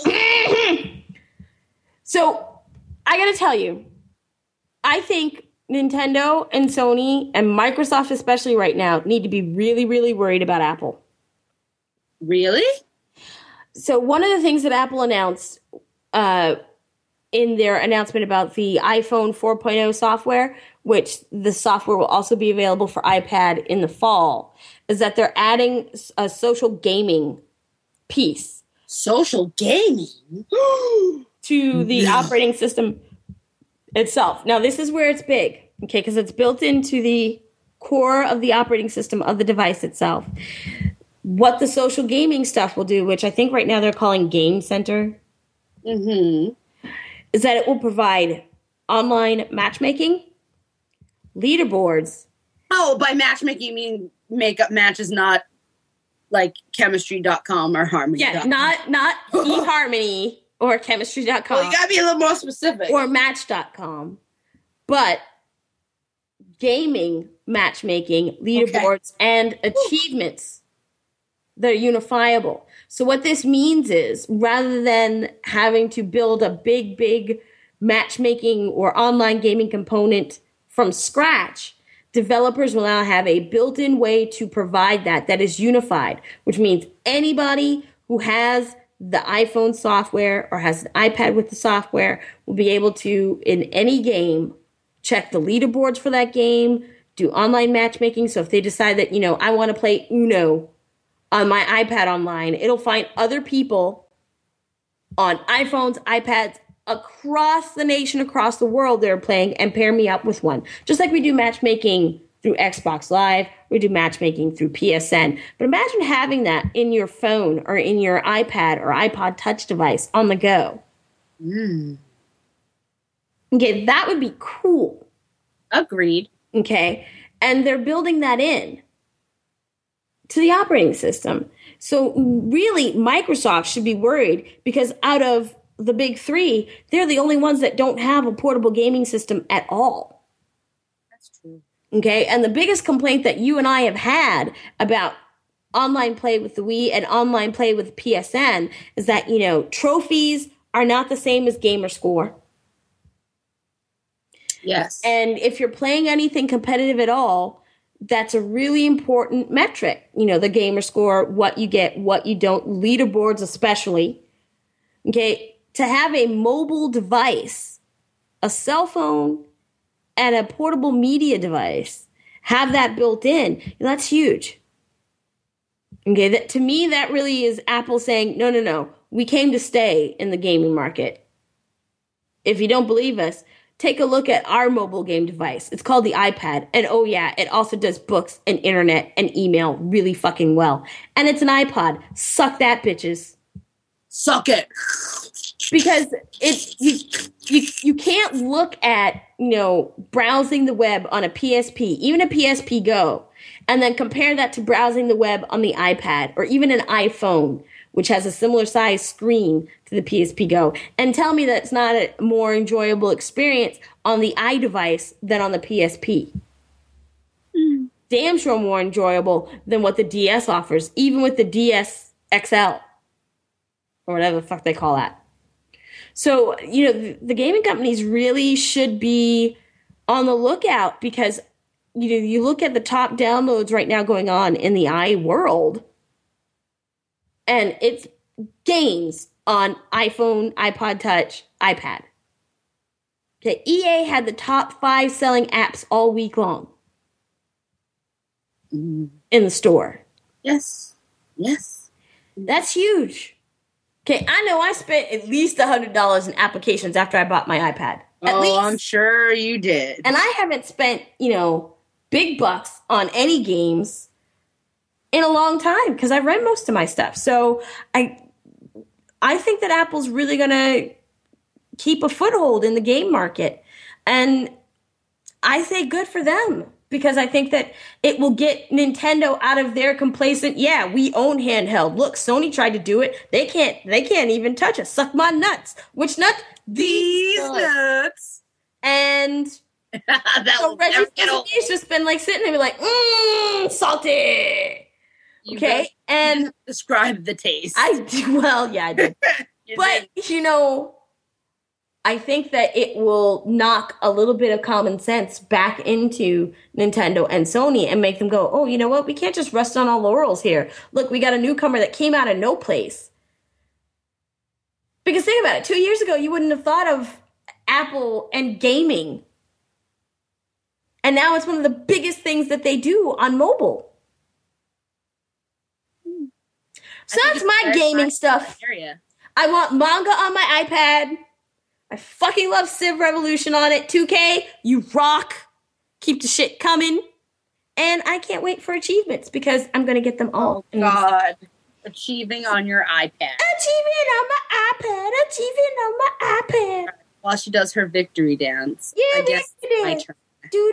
So, I gotta tell you, I think Nintendo and Sony and Microsoft especially right now need to be really, really worried about Apple. Really? So one of the things that Apple announced in their announcement about the iPhone 4.0 software, which the software will also be available for iPad in the fall, is that they're adding a social gaming piece. Social gaming? To the operating system itself. Now, this is where it's big, okay, because it's built into the core of the operating system of the device itself. What the social gaming stuff will do, which I think right now they're calling Game Center, is that it will provide online matchmaking, leaderboards. Oh, by matchmaking, you mean makeup matches, not like chemistry.com or harmony. Yeah, not eHarmony or chemistry.com. Well, you gotta be a little more specific. Or match.com. But gaming, matchmaking, leaderboards, and achievements that are unifiable. So what this means is, rather than having to build a big matchmaking or online gaming component from scratch, developers will now have a built-in way to provide that is unified, which means anybody who has the iPhone software or has an iPad with the software will be able to, in any game, check the leaderboards for that game, do online matchmaking. So if they decide that, I want to play Uno on my iPad online, it'll find other people on iPhones, iPads, across the nation, across the world that are playing, and pair me up with one. Just like we do matchmaking through Xbox Live, we do matchmaking through PSN. But imagine having that in your phone or in your iPad or iPod Touch device on the go. Okay, that would be cool. Agreed. Okay, and they're building that in to the operating system. So really, Microsoft should be worried because out of the big three, they're the only ones that don't have a portable gaming system at all. That's true. Okay, and the biggest complaint that you and I have had about online play with the Wii and online play with PSN is that, trophies are not the same as gamer score. Yes. And if you're playing anything competitive at all, that's a really important metric. The gamer score, what you get, what you don't, leaderboards especially. Okay, to have a mobile device, a cell phone, and a portable media device, have that built in, that's huge. Okay, to me, that really is Apple saying, no, we came to stay in the gaming market. If you don't believe us, take a look at our mobile game device. It's called the iPad. And oh yeah, it also does books and internet and email really fucking well. And it's an iPod. Suck that, bitches. Suck it. Because you can't look at, browsing the web on a PSP, even a PSP Go, and then compare that to browsing the web on the iPad or even an iPhone, which has a similar size screen to the PSP Go, and tell me that it's not a more enjoyable experience on the iDevice than on the PSP. Damn sure more enjoyable than what the DS offers, even with the DS XL, or whatever the fuck they call that. So, the gaming companies really should be on the lookout because, you look at the top downloads right now going on in the iWorld, and it's games on iPhone, iPod Touch, iPad. Okay, EA had the top 5 selling apps all week long in the store. Yes. That's huge. Okay, I know I spent at least $100 in applications after I bought my iPad. At least. I'm sure you did. And I haven't spent, big bucks on any games in a long time because I've read most of my stuff. So I think that Apple's really going to keep a foothold in the game market. And I say good for them because I think that it will get Nintendo out of their complacent, we own handheld. Look, Sony tried to do it. They can't even touch us. Suck my nuts. Which nuts? These nuts. And So Reggie's just been like sitting there like, salty. Okay, and describe the taste. I did. But I think that it will knock a little bit of common sense back into Nintendo and Sony and make them go, oh, you know what? We can't just rest on our laurels here. Look, we got a newcomer that came out of no place. Because think about it. 2 years ago, you wouldn't have thought of Apple and gaming. And now it's one of the biggest things that they do on mobile. So that's my gaming stuff. I want manga on my iPad. I fucking love Civ Revolution on it. 2K, you rock. Keep the shit coming. And I can't wait for achievements because I'm going to get them all. Oh, God. Achieving on your iPad. Achieving on my iPad. While she does her victory dance. Yeah, I guess it's my turn.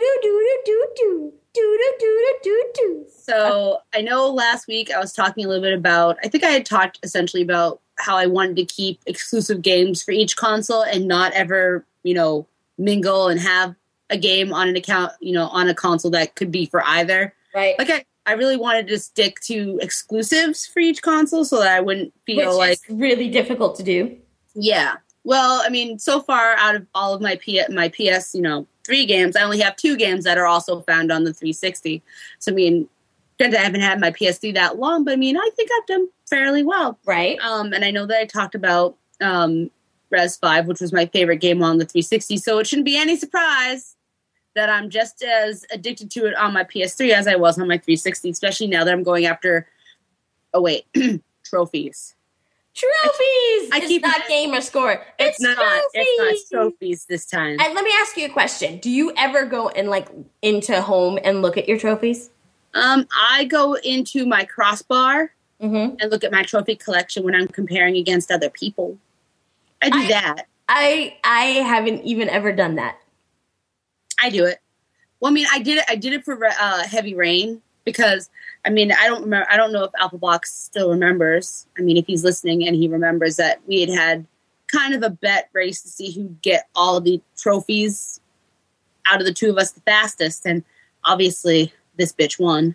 Do. So I know last week I was talking a little bit about, I think I had talked essentially about how I wanted to keep exclusive games for each console and not ever, mingle and have a game on an account, on a console that could be for either. Right. Like I really wanted to stick to exclusives for each console so that I wouldn't feel Which is really difficult to do. Yeah. Well, I mean, so far out of all of my PS, 3 games, I only have 2 games that are also found on the 360. So, I mean, granted, I haven't had my PS3 that long, but I mean, I think I've done fairly well. Right. And I know that I talked about Res 5, which was my favorite game on the 360, so it shouldn't be any surprise that I'm just as addicted to it on my PS3 as I was on my 360, especially now that I'm going after, trophies. It's not gamer score. It's not. Trophies. It's not trophies this time. And let me ask you a question. Do you ever go and into home and look at your trophies? I go into my crossbar and look at my trophy collection when I'm comparing against other people. I do that. I haven't even ever done that. I do it. Well, I mean, I did it for Heavy Rain because I mean, I don't remember. I don't know if Alphabox still remembers. I mean, if he's listening and he remembers that we had kind of a bet race to see who'd get all the trophies out of the 2 of us the fastest, and obviously this bitch won.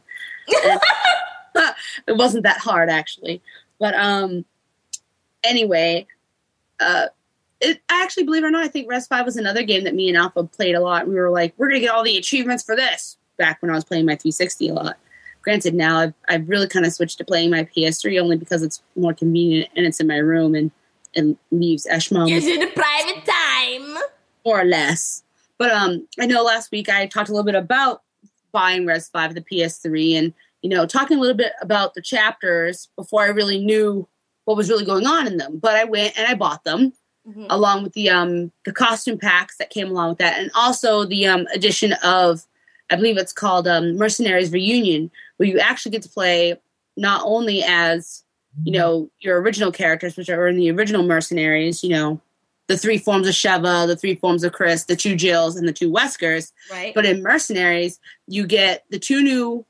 It wasn't that hard actually, but anyway, I actually, believe it or not, I think Res 5 was another game that me and Alpha played a lot. We were like, we're gonna get all the achievements for this back when I was playing my 360 a lot. Granted, now I've really kind of switched to playing my PS3 only because it's more convenient and it's in my room and leaves Eshmom. Gives you the private time. More or less. But I know last week I talked a little bit about buying Res 5 the PS3 and, talking a little bit about the chapters before I really knew what was really going on in them. But I went and I bought them along with the costume packs that came along with that, and also the addition of, I believe it's called Mercenaries Reunion, where you actually get to play not only as, your original characters, which are in the original Mercenaries, the 3 forms of Sheva, the 3 forms of Chris, the 2 Jills, and the 2 Weskers. Right. But in Mercenaries, you get the 2 new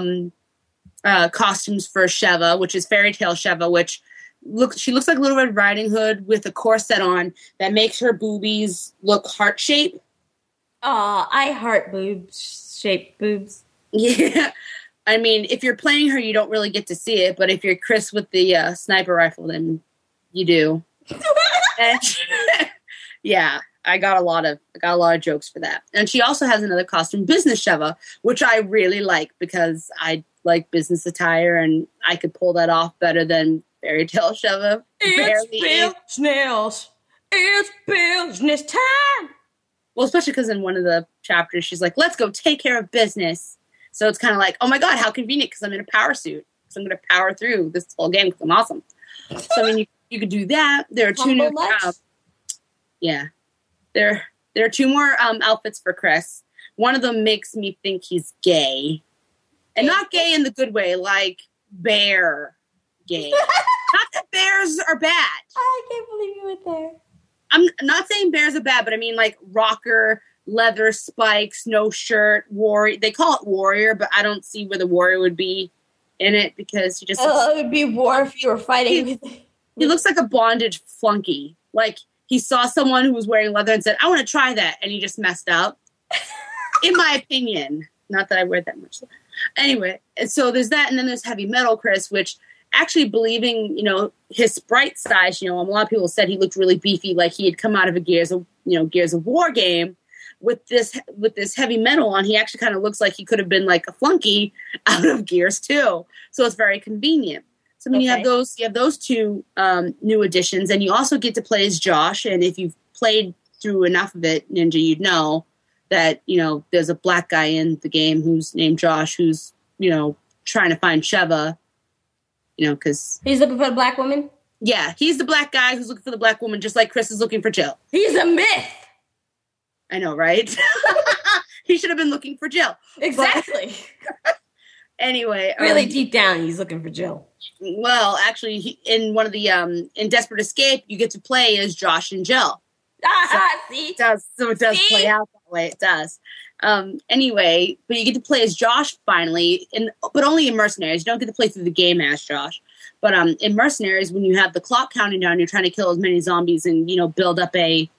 costumes for Sheva, which is Fairy Tale Sheva, which she looks like Little Red Riding Hood with a corset on that makes her boobies look heart-shaped. Aw, I heart shaped boobs. Yeah. I mean, if you're playing her, you don't really get to see it, but if you're Chris with the sniper rifle, then you do. And, yeah, I got a lot of jokes for that. And she also has another costume, Business Sheva, which I really like because I like business attire and I could pull that off better than Fairy Tale Sheva. It's business. It's business time. Well, especially because in one of the chapters, she's like, let's go take care of business. So it's kind of like, oh my God, how convenient, because I'm in a power suit. So I'm going to power through this whole game because I'm awesome. So, I mean, you could do that. There are 2 new... yeah. There are 2 more outfits for Chris. One of them makes me think he's gay. And not gay in the good way, like bear gay. Not that bears are bad. I can't believe you went there. I'm not saying bears are bad, but I mean like rocker, leather spikes, no shirt, warrior. They call it warrior, but I don't see where the warrior would be in it because he just... it would be war if you were fighting with... He looks like a bondage flunky. Like he saw someone who was wearing leather and said, I want to try that. And he just messed up. in my opinion. Not that I wear that much. Anyway, so there's that, and then there's Heavy Metal Chris, which actually believing, his sprite size, a lot of people said he looked really beefy, like he had come out of a Gears of War game. With this heavy metal on, he actually kind of looks like he could have been like a flunky out of Gears 2. So it's very convenient. So you have those two new additions, and you also get to play as Josh. And if you've played through enough of it, Ninja, you'd know that there's a black guy in the game who's named Josh, who's trying to find Sheva. Because he's looking for the black woman. Yeah, he's the black guy who's looking for the black woman, just like Chris is looking for Jill. He's a myth. I know, right? He should have been looking for Jill. Exactly. But, anyway. Really deep down, he's looking for Jill. Well, actually, in one of the, in Desperate Escape, you get to play as Josh and Jill. See? It does play out that way. It does. Anyway, but you get to play as Josh finally, but only in Mercenaries. You don't get to play through the game as Josh. But in Mercenaries, when you have the clock counting down, you're trying to kill as many zombies and, build up a,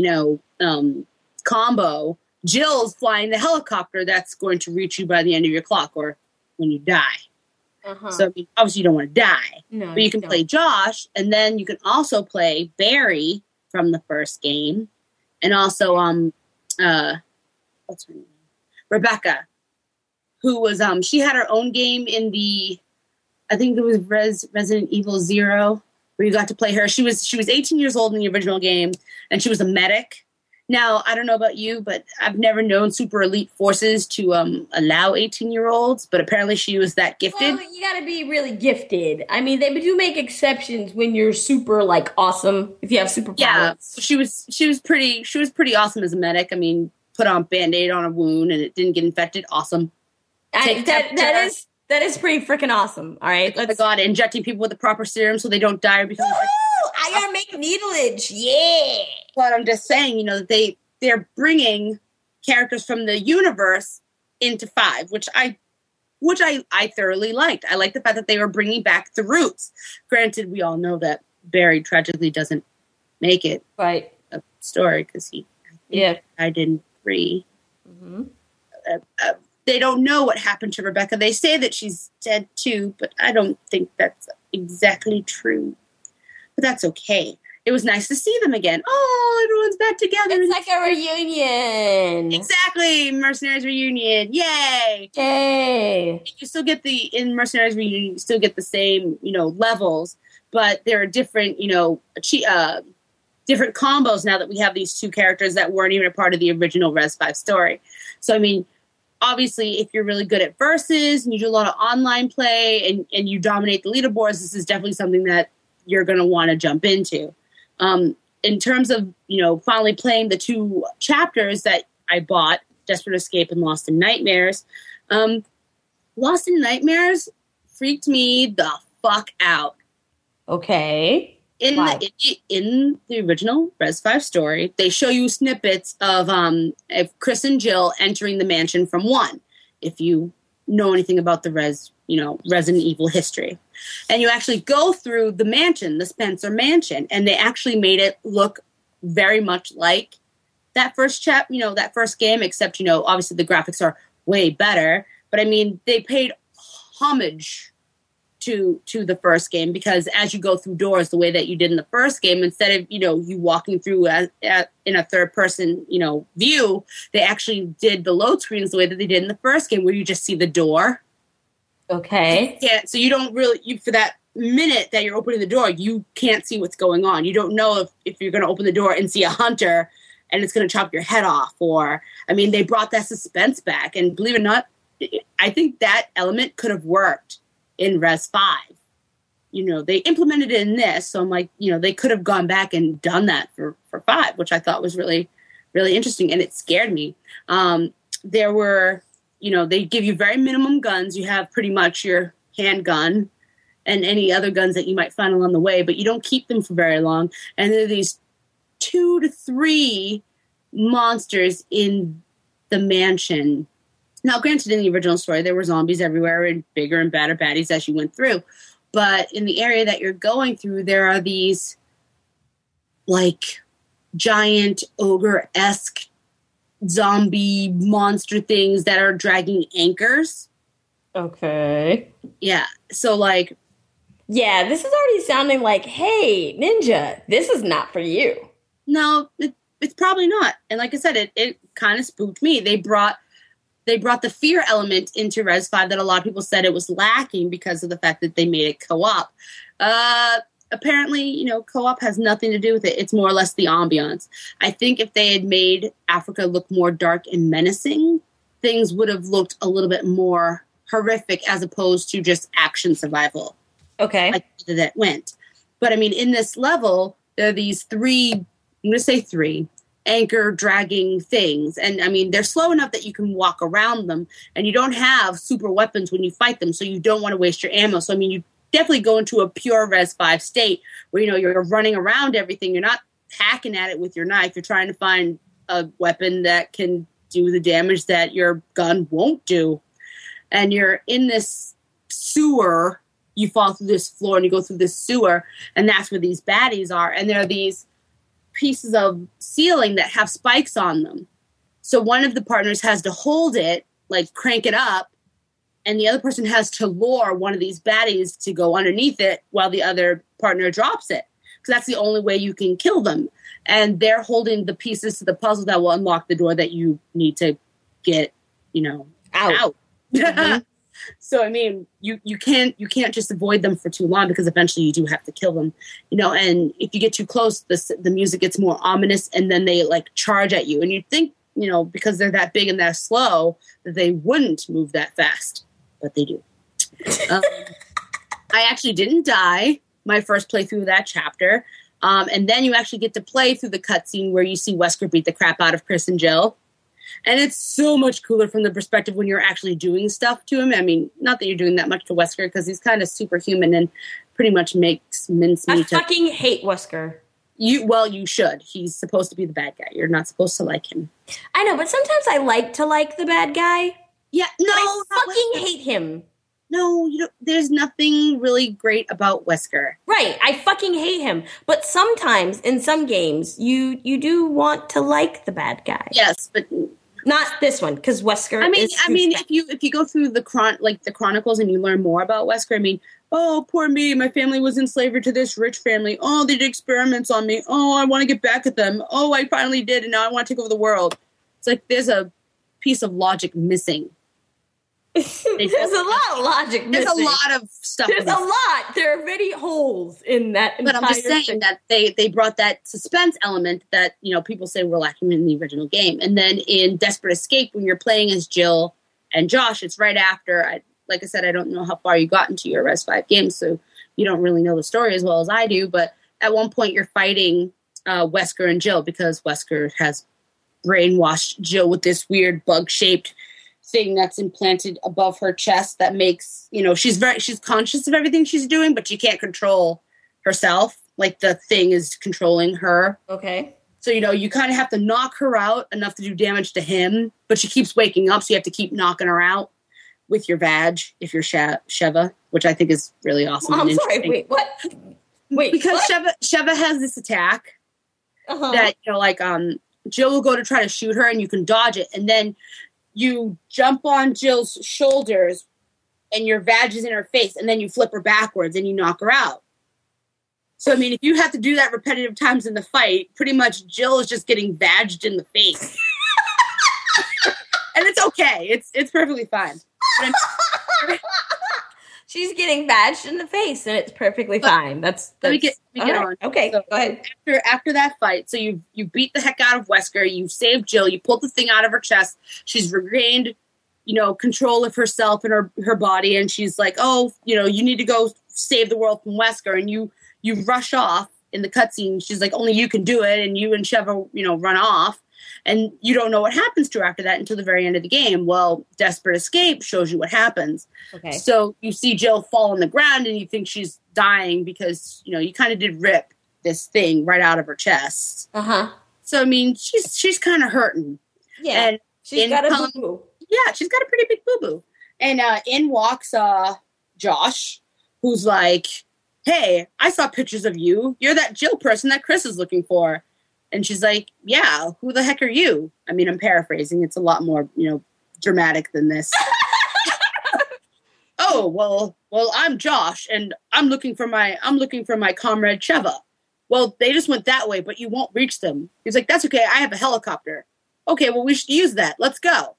combo. Jill's flying the helicopter that's going to reach you by the end of your clock or when you die. Uh-huh. So obviously you don't want to die. No, but you can play Josh, and then you can also play Barry from the first game, and also what's her name? Rebecca, who was she had her own game in the, I think it was Resident Evil 0, where you got to play her. She was 18 years old in the original game, and she was a medic. Now, I don't know about you, but I've never known super elite forces to allow 18-year-olds, but apparently she was that gifted. Well, you got to be really gifted. I mean, they do make exceptions when you're super, awesome, if you have superpowers. Yeah, she was pretty awesome as a medic. I mean, put on Band-Aid on a wound and it didn't get infected. Awesome. That is pretty freaking awesome. All right. Oh my God, injecting people with the proper serum so they don't die or become infected. I gotta make needleage. Yeah. But I'm just saying, that they're bringing characters from the universe into 5, which I thoroughly liked. I like the fact that they were bringing back the roots. Granted, we all know that Barry tragically doesn't make it. Right. A story because he died in 3. Mm-hmm. They don't know what happened to Rebecca. They say that she's dead too, but I don't think that's exactly true. But that's okay. It was nice to see them again. Oh, everyone's back together. It's like a reunion. Exactly. Mercenaries reunion. Yay. Yay. You still get in Mercenaries reunion, you still get the same, levels, but there are different, different combos now that we have these 2 characters that weren't even a part of the original Res 5 story. So, I mean, obviously, if you're really good at versus and you do a lot of online play and you dominate the leaderboards, this is definitely something that you're going to want to jump into. In terms of, finally playing the 2 chapters that I bought, Desperate Escape and Lost in Nightmares, Lost in Nightmares freaked me the fuck out. Okay. In the original Res 5 story, they show you snippets of Chris and Jill entering the mansion from 1. If you know anything about the Resident Evil history. And you actually go through the mansion, the Spencer Mansion, and they actually made it look very much like that first that first game, except, obviously the graphics are way better. But I mean, they paid homage to the first game because as you go through doors the way that you did in the first game, instead of, you walking through in a third person, view, they actually did the load screens the way that they did in the first game where you just see the door. Okay. Yeah, so you don't really, for that minute that you're opening the door, you can't see what's going on. You don't know if you're going to open the door and see a hunter and it's going to chop your head off. Or, I mean, they brought that suspense back. And believe it or not, I think that element could have worked in Res 5. They implemented it in this. So I'm like, they could have gone back and done that for 5, which I thought was really, really interesting. And it scared me. There were... they give you very minimum guns. You have pretty much your handgun and any other guns that you might find along the way, but you don't keep them for very long. And there are these 2 to 3 monsters in the mansion. Now, granted, in the original story, there were zombies everywhere and bigger and badder baddies as you went through. But in the area that you're going through, there are these, giant ogre-esque zombie monster things that are dragging anchors. Okay. Yeah. So, like... Yeah, this is already sounding like, hey, Ninja, this is not for you. No, it's probably not. And like I said, it kind of spooked me. They brought the fear element into Res 5 that a lot of people said it was lacking because of the fact that they made it co-op. Apparently, co-op has nothing to do with it. It's more or less the ambiance. I think if they had made Africa look more dark and menacing, things would have looked a little bit more horrific as opposed to just action survival. Okay. Like that went. But I mean, in this level, there are these three anchor dragging things. And I mean, they're slow enough that you can walk around them and you don't have super weapons when you fight them. So you don't want to waste your ammo. So, I mean, you definitely go into a pure Res 5 state where, you're running around everything. You're not hacking at it with your knife. You're trying to find a weapon that can do the damage that your gun won't do. And you're in this sewer. You fall through this floor and you go through this sewer, and that's where these baddies are. And there are these pieces of ceiling that have spikes on them. So one of the partners has to hold it, like crank it up, and the other person has to lure one of these baddies to go underneath it while the other partner drops it. Because that's the only way you can kill them. And they're holding the pieces to the puzzle that will unlock the door that you need to get, out. Mm-hmm. So, I mean, you can't just avoid them for too long because eventually you do have to kill them, and if you get too close, the music gets more ominous and then they like charge at you. And you'd think, because they're that big and that slow that they wouldn't move that fast, but they do. I actually didn't die my first playthrough of that chapter. And then you actually get to play through the cutscene where you see Wesker beat the crap out of Chris and Jill. And it's so much cooler from the perspective when you're actually doing stuff to him. I mean, not that you're doing that much to Wesker because he's kind of superhuman and pretty much makes mincemeat. I fucking hate Wesker. You should. He's supposed to be the bad guy. You're not supposed to like him. I know, but sometimes I like to like the bad guy. Yeah, no, I fucking hate him. No, there's nothing really great about Wesker. Right, I fucking hate him. But sometimes in some games, you do want to like the bad guy. Yes, but not this one because Wesker. I mean, if you go through the Chronicles and you learn more about Wesker, I mean, oh, poor me, my family was enslaved to this rich family. Oh, they did experiments on me. Oh, I want to get back at them. Oh, I finally did, and now I want to take over the world. It's like there's a piece of logic missing. There's a lot of logic missing. There's a lot of stuff. There's a lot. There are many holes in that entire But I'm just saying that they brought that suspense element that, people say were lacking in the original game. And then in Desperate Escape, when you're playing as Jill and Josh, it's right after. Like I said, I don't know how far you got into your Res 5 game, so you don't really know the story as well as I do. But at one point, you're fighting Wesker and Jill because Wesker has brainwashed Jill with this weird bug-shaped thing that's implanted above her chest that makes, she's conscious of everything she's doing, but she can't control herself. Like the thing is controlling her. Okay. So, you kind of have to knock her out enough to do damage to him, but she keeps waking up, so you have to keep knocking her out with your vag if you're Sheva, which I think is really awesome. I'm sorry, wait, what? Wait, because what? Sheva has this attack that, Jill will go to try to shoot her and you can dodge it, and then you jump on Jill's shoulders and your vag is in her face, and then you flip her backwards and you knock her out. So, I mean, if you have to do that repetitive times in the fight, pretty much Jill is just getting vagged in the face. And it's okay. It's perfectly fine. She's getting vagged in the face, and it's perfectly fine. That's let me get on. Okay, so, go ahead. After that fight, so you beat the heck out of Wesker. You saved Jill. You pulled the thing out of her chest. She's regained, control of herself and her body, and she's like, oh, you need to go save the world from Wesker, and you rush off in the cutscene. She's like, only you can do it, and you and Sheva, run off. And you don't know what happens to her after that until the very end of the game. Well, Desperate Escape shows you what happens. Okay. So you see Jill fall on the ground and you think she's dying because, you kind of did rip this thing right out of her chest. Uh-huh. So, I mean, she's kind of hurting. Yeah. And she's got a boo-boo. Yeah, she's got a pretty big boo-boo. And in walks Josh, who's like, hey, I saw pictures of you. You're that Jill person that Chris is looking for. And she's like, yeah, who the heck are you? I mean, I'm paraphrasing. It's a lot more, dramatic than this. Oh, well, I'm Josh, and I'm looking for my comrade Sheva. Well, they just went that way, but you won't reach them. He's like, that's okay. I have a helicopter. Okay, well, we should use that. Let's go.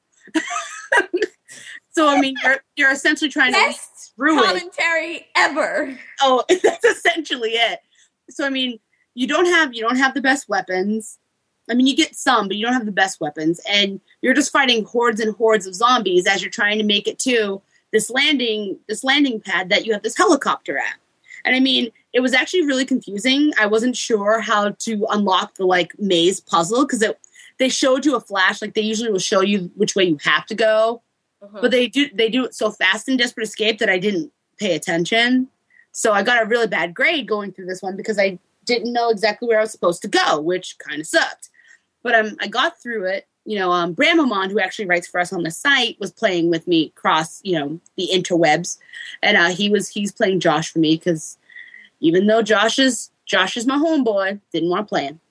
So, I mean, you're essentially trying to through commentary ever. Oh, that's essentially it. So, I mean, you don't have the best weapons. I mean, you get some, but you don't have the best weapons, and you're just fighting hordes and hordes of zombies as you're trying to make it to this landing pad that you have this helicopter at. And I mean, it was actually really confusing. I wasn't sure how to unlock the maze puzzle because they showed you a flash. Like they usually will show you which way you have to go, but they do it so fast in Desperate Escape that I didn't pay attention. So I got a really bad grade going through this one because I didn't know exactly where I was supposed to go, which kind of sucked. But I got through it. Bramamon, who actually writes for us on the site, was playing with me across, the interwebs. And he's playing Josh for me because even though Josh is my homeboy, didn't want to play him.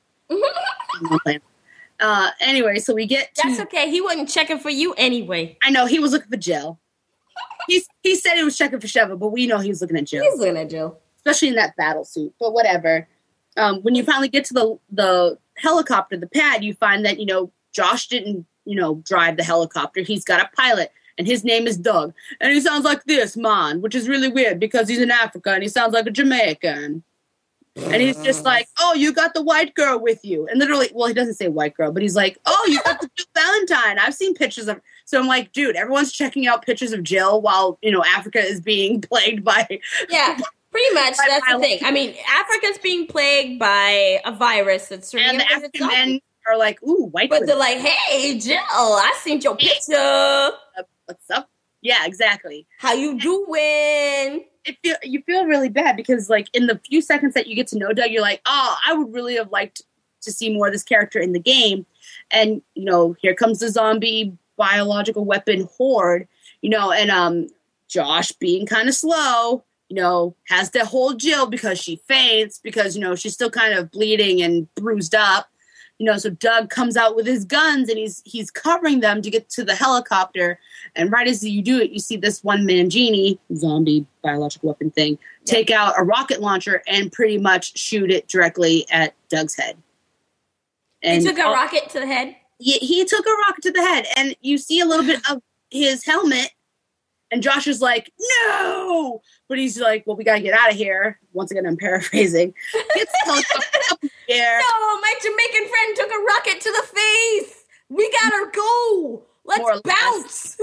Anyway, so we get to... That's okay. He wasn't checking for you anyway. I know. He was looking for Jill. He said he was checking for Sheva, but we know he was looking at Jill. He's looking at Jill. Especially in that battle suit. But whatever. When you finally get to the helicopter, the pad, you find that, Josh didn't, drive the helicopter. He's got a pilot, and his name is Doug. And he sounds like this, man, which is really weird because he's in Africa, and he sounds like a Jamaican. And he's just like, oh, you got the white girl with you. And literally, well, he doesn't say white girl, but he's like, oh, you got the Jill Valentine. I've seen pictures of... So I'm like, dude, everyone's checking out pictures of Jill while, Africa is being plagued by... Yeah. Pretty much, that's the thing. I mean, Africa's being plagued by a virus that's and the African men are like, ooh, white. But they're like, hey, Jill, I seen your picture. What's up? Yeah, exactly. How you doing? You feel really bad because, in the few seconds that you get to know Doug, you're like, oh, I would really have liked to see more of this character in the game. And, here comes the zombie biological weapon horde, and Josh being kind of slow, has to hold Jill because she faints because, she's still kind of bleeding and bruised up. So Doug comes out with his guns and he's covering them to get to the helicopter. And right as you do it, you see this one-man genie, zombie biological weapon thing, take out a rocket launcher and pretty much shoot it directly at Doug's head. And he took a rocket to the head? He took a rocket to the head. And you see a little bit of his helmet. And Josh is like, no! But he's like, well, we got to get out of here. Once again, I'm paraphrasing. Gets the helicopter up in the air. No, my Jamaican friend took a rocket to the face. We got to go. Let's bounce.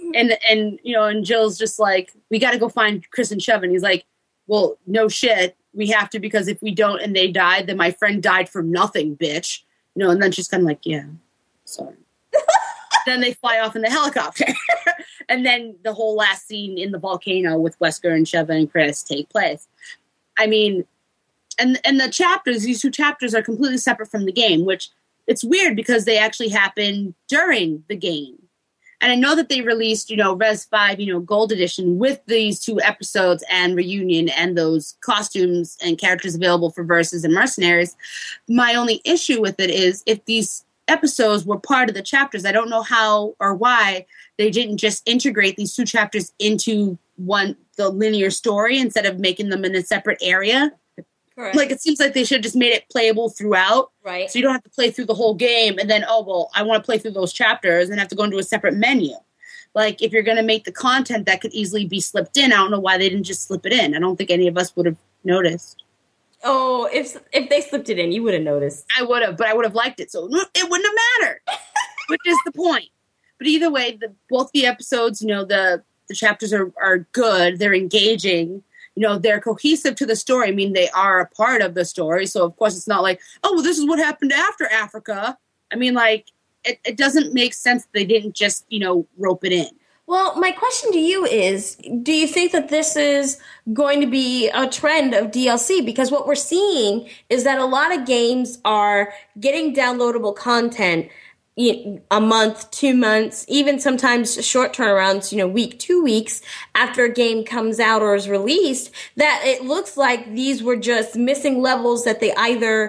And Jill's just like, we got to go find Chris and Sheva. And he's like, well, no shit. We have to because if we don't and they died, then my friend died for nothing, bitch. And then she's kind of like, yeah, sorry. Then they fly off in the helicopter. And then the whole last scene in the volcano with Wesker and Sheva and Chris take place. I mean, and the chapters, these two chapters are completely separate from the game, which it's weird because they actually happen during the game. And I know that they released, Res 5, Gold Edition with these two episodes and Reunion and those costumes and characters available for Versus and Mercenaries. My only issue with it is if these episodes were part of the chapters, I don't know how or why they didn't just integrate these two chapters into the linear story instead of making them in a separate area. Correct. It seems like they should have just made it playable throughout. Right. So you don't have to play through the whole game and then, I want to play through those chapters and have to go into a separate menu. If you're going to make the content that could easily be slipped in, I don't know why they didn't just slip it in. I don't think any of us would have noticed. Oh, if they slipped it in, you would have noticed. I would have, but I would have liked it, so it wouldn't have mattered, which is the point. But either way, both the episodes, the chapters are good. They're engaging. They're cohesive to the story. I mean, they are a part of the story. So, of course, it's not like, oh, well, this is what happened after Africa. I mean, it doesn't make sense that they didn't just, rope it in. Well, my question to you is, do you think that this is going to be a trend of DLC? Because what we're seeing is that a lot of games are getting downloadable content a month, 2 months, even sometimes short turnarounds, week, 2 weeks after a game comes out or is released, that it looks like these were just missing levels that they either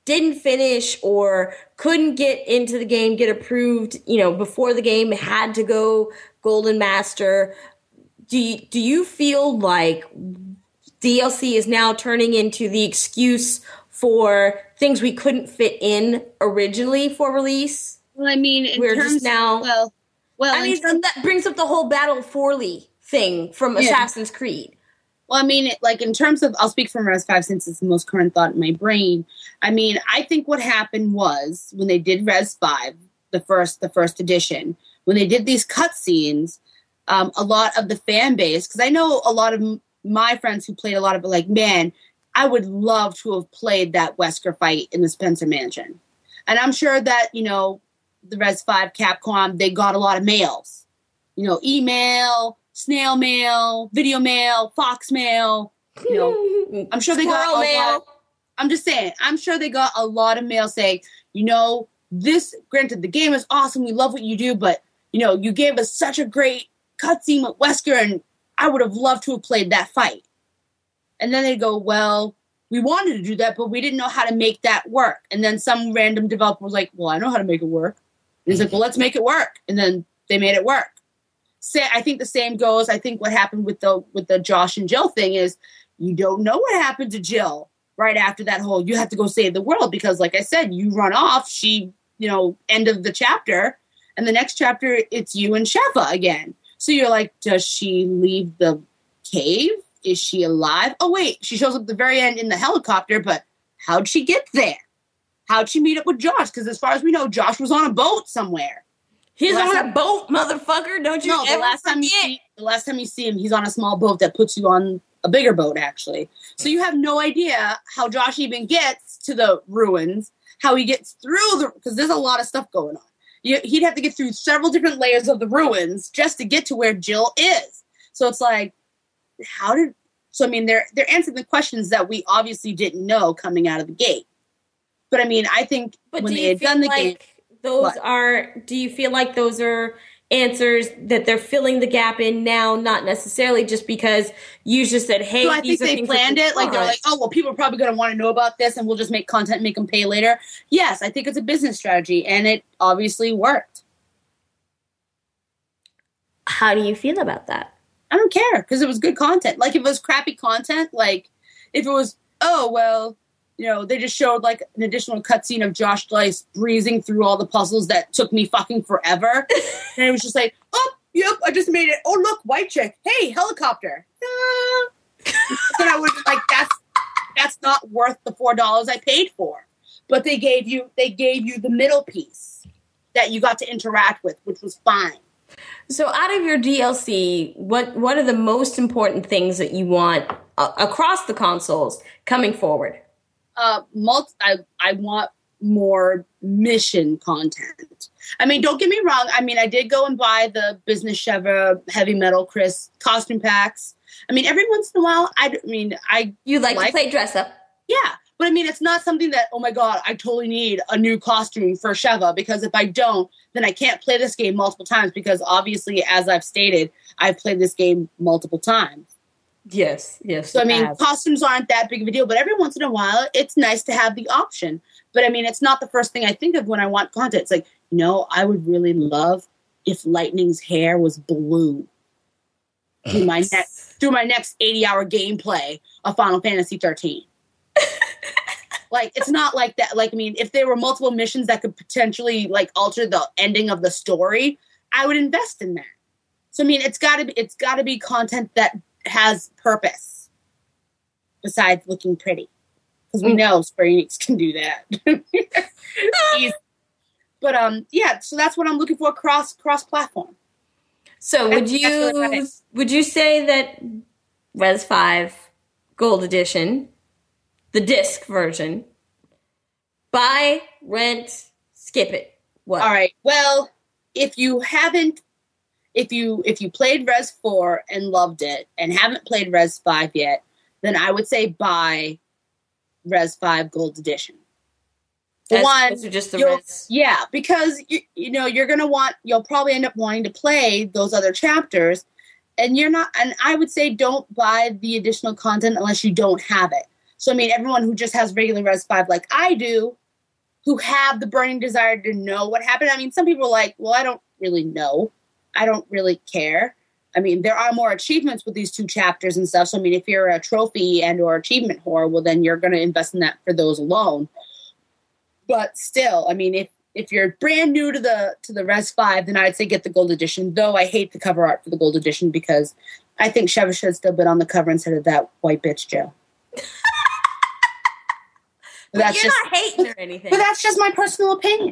didn't finish or couldn't get into the game, get approved, before the game, had to go Golden Master. Do you feel like DLC is now turning into the excuse for things we couldn't fit in originally for release? Well, I mean, that brings up the whole Battle Forley thing from Assassin's Creed. Well, I mean, in terms of, I'll speak from Res 5 since it's the most current thought in my brain. I mean, I think what happened was when they did Res 5, the first edition, when they did these cutscenes, a lot of the fan base, because I know a lot of my friends who played a lot of it, like, man, I would love to have played that Wesker fight in the Spencer Mansion. And I'm sure that, the Res 5 Capcom, they got a lot of mails. Email, snail mail, video mail, fox mail. I'm sure they got a lot. I'm just saying, I'm sure they got a lot of mail saying, this, granted, the game is awesome. We love what you do, but, you gave us such a great cutscene with Wesker, and I would have loved to have played that fight. And then they go, well, we wanted to do that, but we didn't know how to make that work. And then some random developer was like, well, I know how to make it work. And he's like, well, let's make it work. And then they made it work. I think the same goes. I think what happened with the Josh and Jill thing is you don't know what happened to Jill right after that whole, you have to go save the world because, like I said, you run off, she, end of the chapter, and the next chapter, it's you and Sheva again. So you're like, does she leave the cave? Is she alive? Oh, wait, she shows up at the very end in the helicopter, but how'd she get there? How'd she meet up with Josh? Because as far as we know, Josh was on a boat somewhere. He's on a boat, motherfucker. Don't you ever forget. The last time you see him, he's on a small boat that puts you on a bigger boat, actually. So you have no idea how Josh even gets to the ruins, how he gets through because there's a lot of stuff going on. He'd have to get through several different layers of the ruins just to get to where Jill is. So it's like, they're answering the questions that we obviously didn't know coming out of the gate. But I mean, I think when they had done the game, do you feel like those are answers that they're filling the gap in now, not necessarily just because you just said, hey, so I think they planned it. Like, they're like, oh, well, people are probably going to want to know about this and we'll just make content and make them pay later. Yes, I think it's a business strategy and it obviously worked. How do you feel about that? I don't care because it was good content. Like, if it was crappy content, like if it was, oh, well, they just showed like an additional cutscene of Josh Dice breezing through all the puzzles that took me fucking forever. And it was just like, oh, yep, I just made it. Oh, look, white chick. Hey, helicopter. Then I would like, that's not worth the $4 I paid for. But they gave you the middle piece that you got to interact with, which was fine. So out of your DLC, what are the most important things that you want across the consoles coming forward? I want more mission content. I mean, don't get me wrong. I mean, I did go and buy the Business Sheva Heavy Metal Chris costume packs. I mean, every once in a while, you like to play dress up. Yeah. But I mean, it's not something that, oh my God, I totally need a new costume for Sheva because if I don't, then I can't play this game multiple times because obviously, as I've stated, I've played this game multiple times. Yes. So, I mean, costumes aren't that big of a deal, but every once in a while, it's nice to have the option. But, I mean, it's not the first thing I think of when I want content. It's like, I would really love if Lightning's hair was blue through my next 80-hour gameplay of Final Fantasy 13. Like, it's not like that. Like, I mean, if there were multiple missions that could potentially, like, alter the ending of the story, I would invest in that. So, I mean, it's got to be content that has purpose besides looking pretty, because we know Square Enix can do that. But so that's what I'm looking for cross platform. So would you say that Res 5 Gold Edition, the disc version, buy, rent, skip it? What? All right. Well, if you played Res 4 and loved it and haven't played Res 5 yet, then I would say buy Res 5 Gold Edition. Just the Res. Yeah, because you'll probably end up wanting to play those other chapters, and I would say don't buy the additional content unless you don't have it. So, I mean, everyone who just has regular Res 5 like I do, who have the burning desire to know what happened. I mean, some people are like, well, I don't really know. I don't really care. I mean, there are more achievements with these 2 chapters and stuff. So, I mean, if you're a trophy and or achievement whore, well, then you're going to invest in that for those alone. But still, I mean, if you're brand new to the Res 5, then I'd say get the gold edition, though I hate the cover art for the gold edition because I think Sheva should have still been on the cover instead of that white bitch Joe. But you're not hating or anything. But that's just my personal opinion.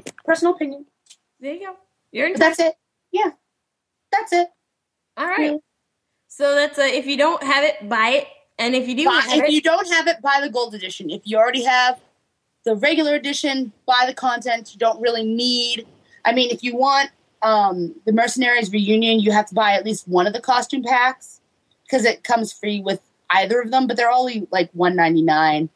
There you go. You're entitled. That's it. Yeah. That's it. All right. Yeah. So that's if you don't have it, buy it. And if you do if you don't have it, buy the gold edition. If you already have the regular edition, buy the content. You don't really need... I mean, if you want the Mercenaries Reunion, you have to buy at least one of the costume packs because it comes free with either of them, but they're only like $1.99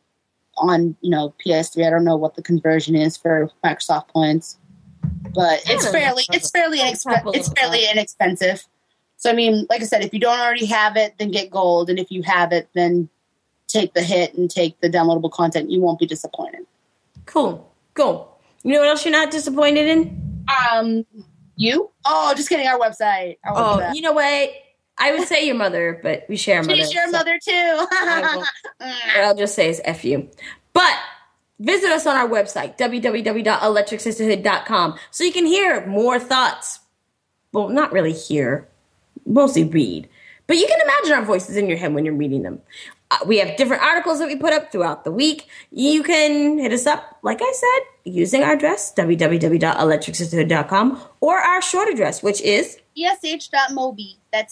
on, PS3. I don't know what the conversion is for Microsoft points, but it's fairly inexpensive. So, I mean, like I said, if you don't already have it, then get gold. And if you have it, then take the hit and take the downloadable content. You won't be disappointed. Cool. You know what else you're not disappointed in? You? Oh, just kidding. Our website. You know what? I would say your mother, but we share a mother. She's your mother, too. What I'll just say is F you. But visit us on our website, www.electricsisterhood.com, so you can hear more thoughts. Well, not really hear. Mostly read. But you can imagine our voices in your head when you're reading them. We have different articles that we put up throughout the week. You can hit us up, like I said, using our address, www.electricsisterhood.com, or our short address, which is esh.mobi. That's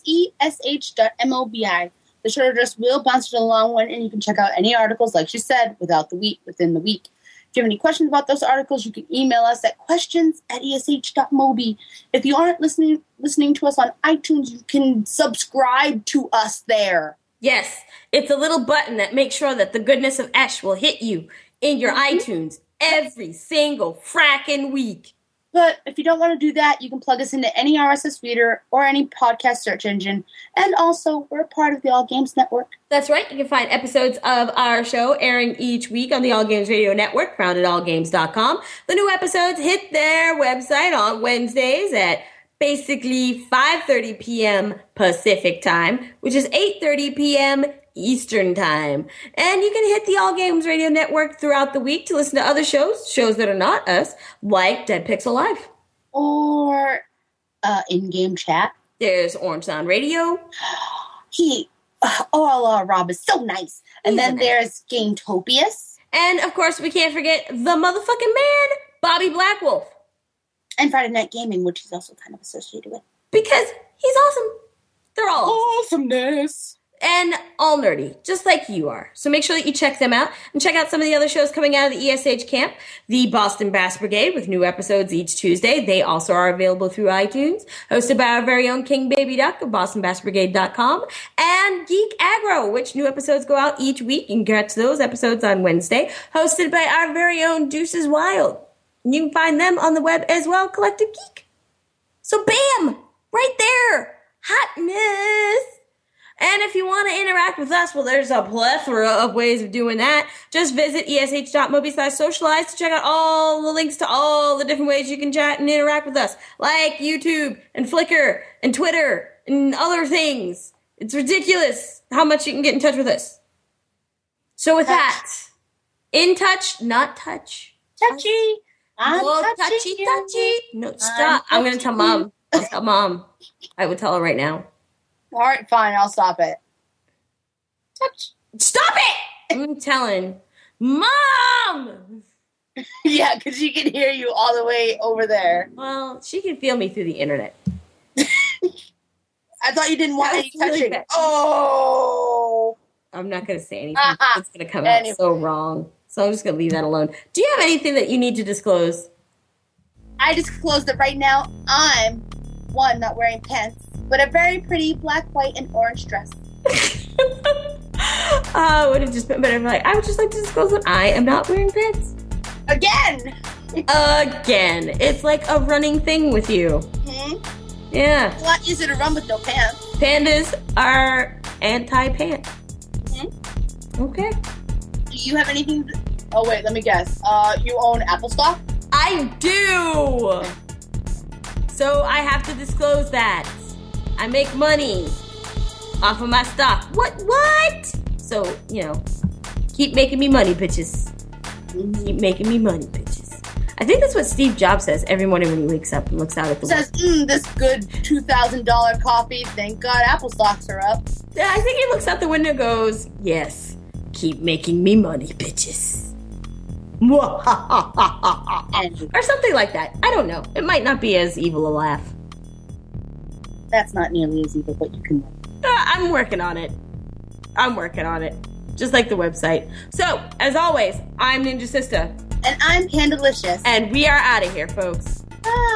esh.mobi. The short address will bounce to the long one, and you can check out any articles, like she said, within the week. If you have any questions about those articles, you can email us at questions@esh.mobi. If you aren't listening to us on iTunes, you can subscribe to us there. Yes, it's a little button that makes sure that the goodness of Esh will hit you in your iTunes every single frackin' week. But if you don't want to do that, you can plug us into any RSS reader or any podcast search engine. And also, we're a part of the All Games Network. That's right. You can find episodes of our show airing each week on the All Games Radio Network, found at allgames.com. The new episodes hit their website on Wednesdays at basically 5:30 p.m. Pacific time, which is 8:30 p.m. Eastern time. And you can hit the All Games Radio Network throughout the week to listen to other shows that are not us, like Dead Pixel Live. Or in-game chat. There's Orange Sound Radio. Rob is so nice. And then there's Gametopius. And, of course, we can't forget the motherfucking man, Bobby Blackwolf. And Friday Night Gaming, which he's also kind of associated with. Because he's awesome. They're all awesomeness. And all nerdy, just like you are. So make sure that you check them out. And check out some of the other shows coming out of the ESH camp. The Boston Bass Brigade with new episodes each Tuesday. They also are available through iTunes. Hosted by our very own King Baby Duck of BostonBassBrigade.com. And Geek Aggro, which new episodes go out each week. You can catch those episodes on Wednesday. Hosted by our very own Deuces Wild. You can find them on the web as well, Collective Geek. So bam! Right there! Hotness! And if you want to interact with us, well, there's a plethora of ways of doing that. Just visit esh.mobi/socialize to check out all the links to all the different ways you can chat and interact with us, like YouTube and Flickr and Twitter and other things. It's ridiculous how much you can get in touch with us. So with that, in touch, not touch. Touchy. Touchy. No, stop. I'm going to tell Mom. I'll tell Mom. I would tell her right now. All right, fine. I'll stop it. Touch. Stop it! I'm telling Mom! Yeah, because she can hear you all the way over there. Well, she can feel me through the internet. I thought you didn't want any touching. Really oh! I'm not going to say anything. It's going to come out so wrong. So I'm just going to leave that alone. Do you have anything that you need to disclose? I disclosed that right now I'm, one, not wearing pants, but a very pretty black, white, and orange dress. I would have just been better. I would just like to disclose that I am not wearing pants. Again! It's like a running thing with you. Mm-hmm. Yeah. It's a lot easier to run with no pants. Pandas are anti-pants. Mm-hmm. Okay. do you have anything? Oh, wait, let me guess. You own Apple stock? I do! So I have to disclose that. I make money off of my stock. What? So, keep making me money, bitches. Keep making me money, bitches. I think that's what Steve Jobs says every morning when he wakes up and looks out at the window. Says, this good $2,000 coffee. Thank God Apple stocks are up. Yeah, I think he looks out the window and goes, yes, keep making me money, bitches. Or something like that. I don't know. It might not be as evil a laugh. That's not nearly as evil, but you can. I'm working on it. Just like the website. So, as always, I'm Ninja Sister. And I'm Pandalicious. And we are out of here, folks. Bye.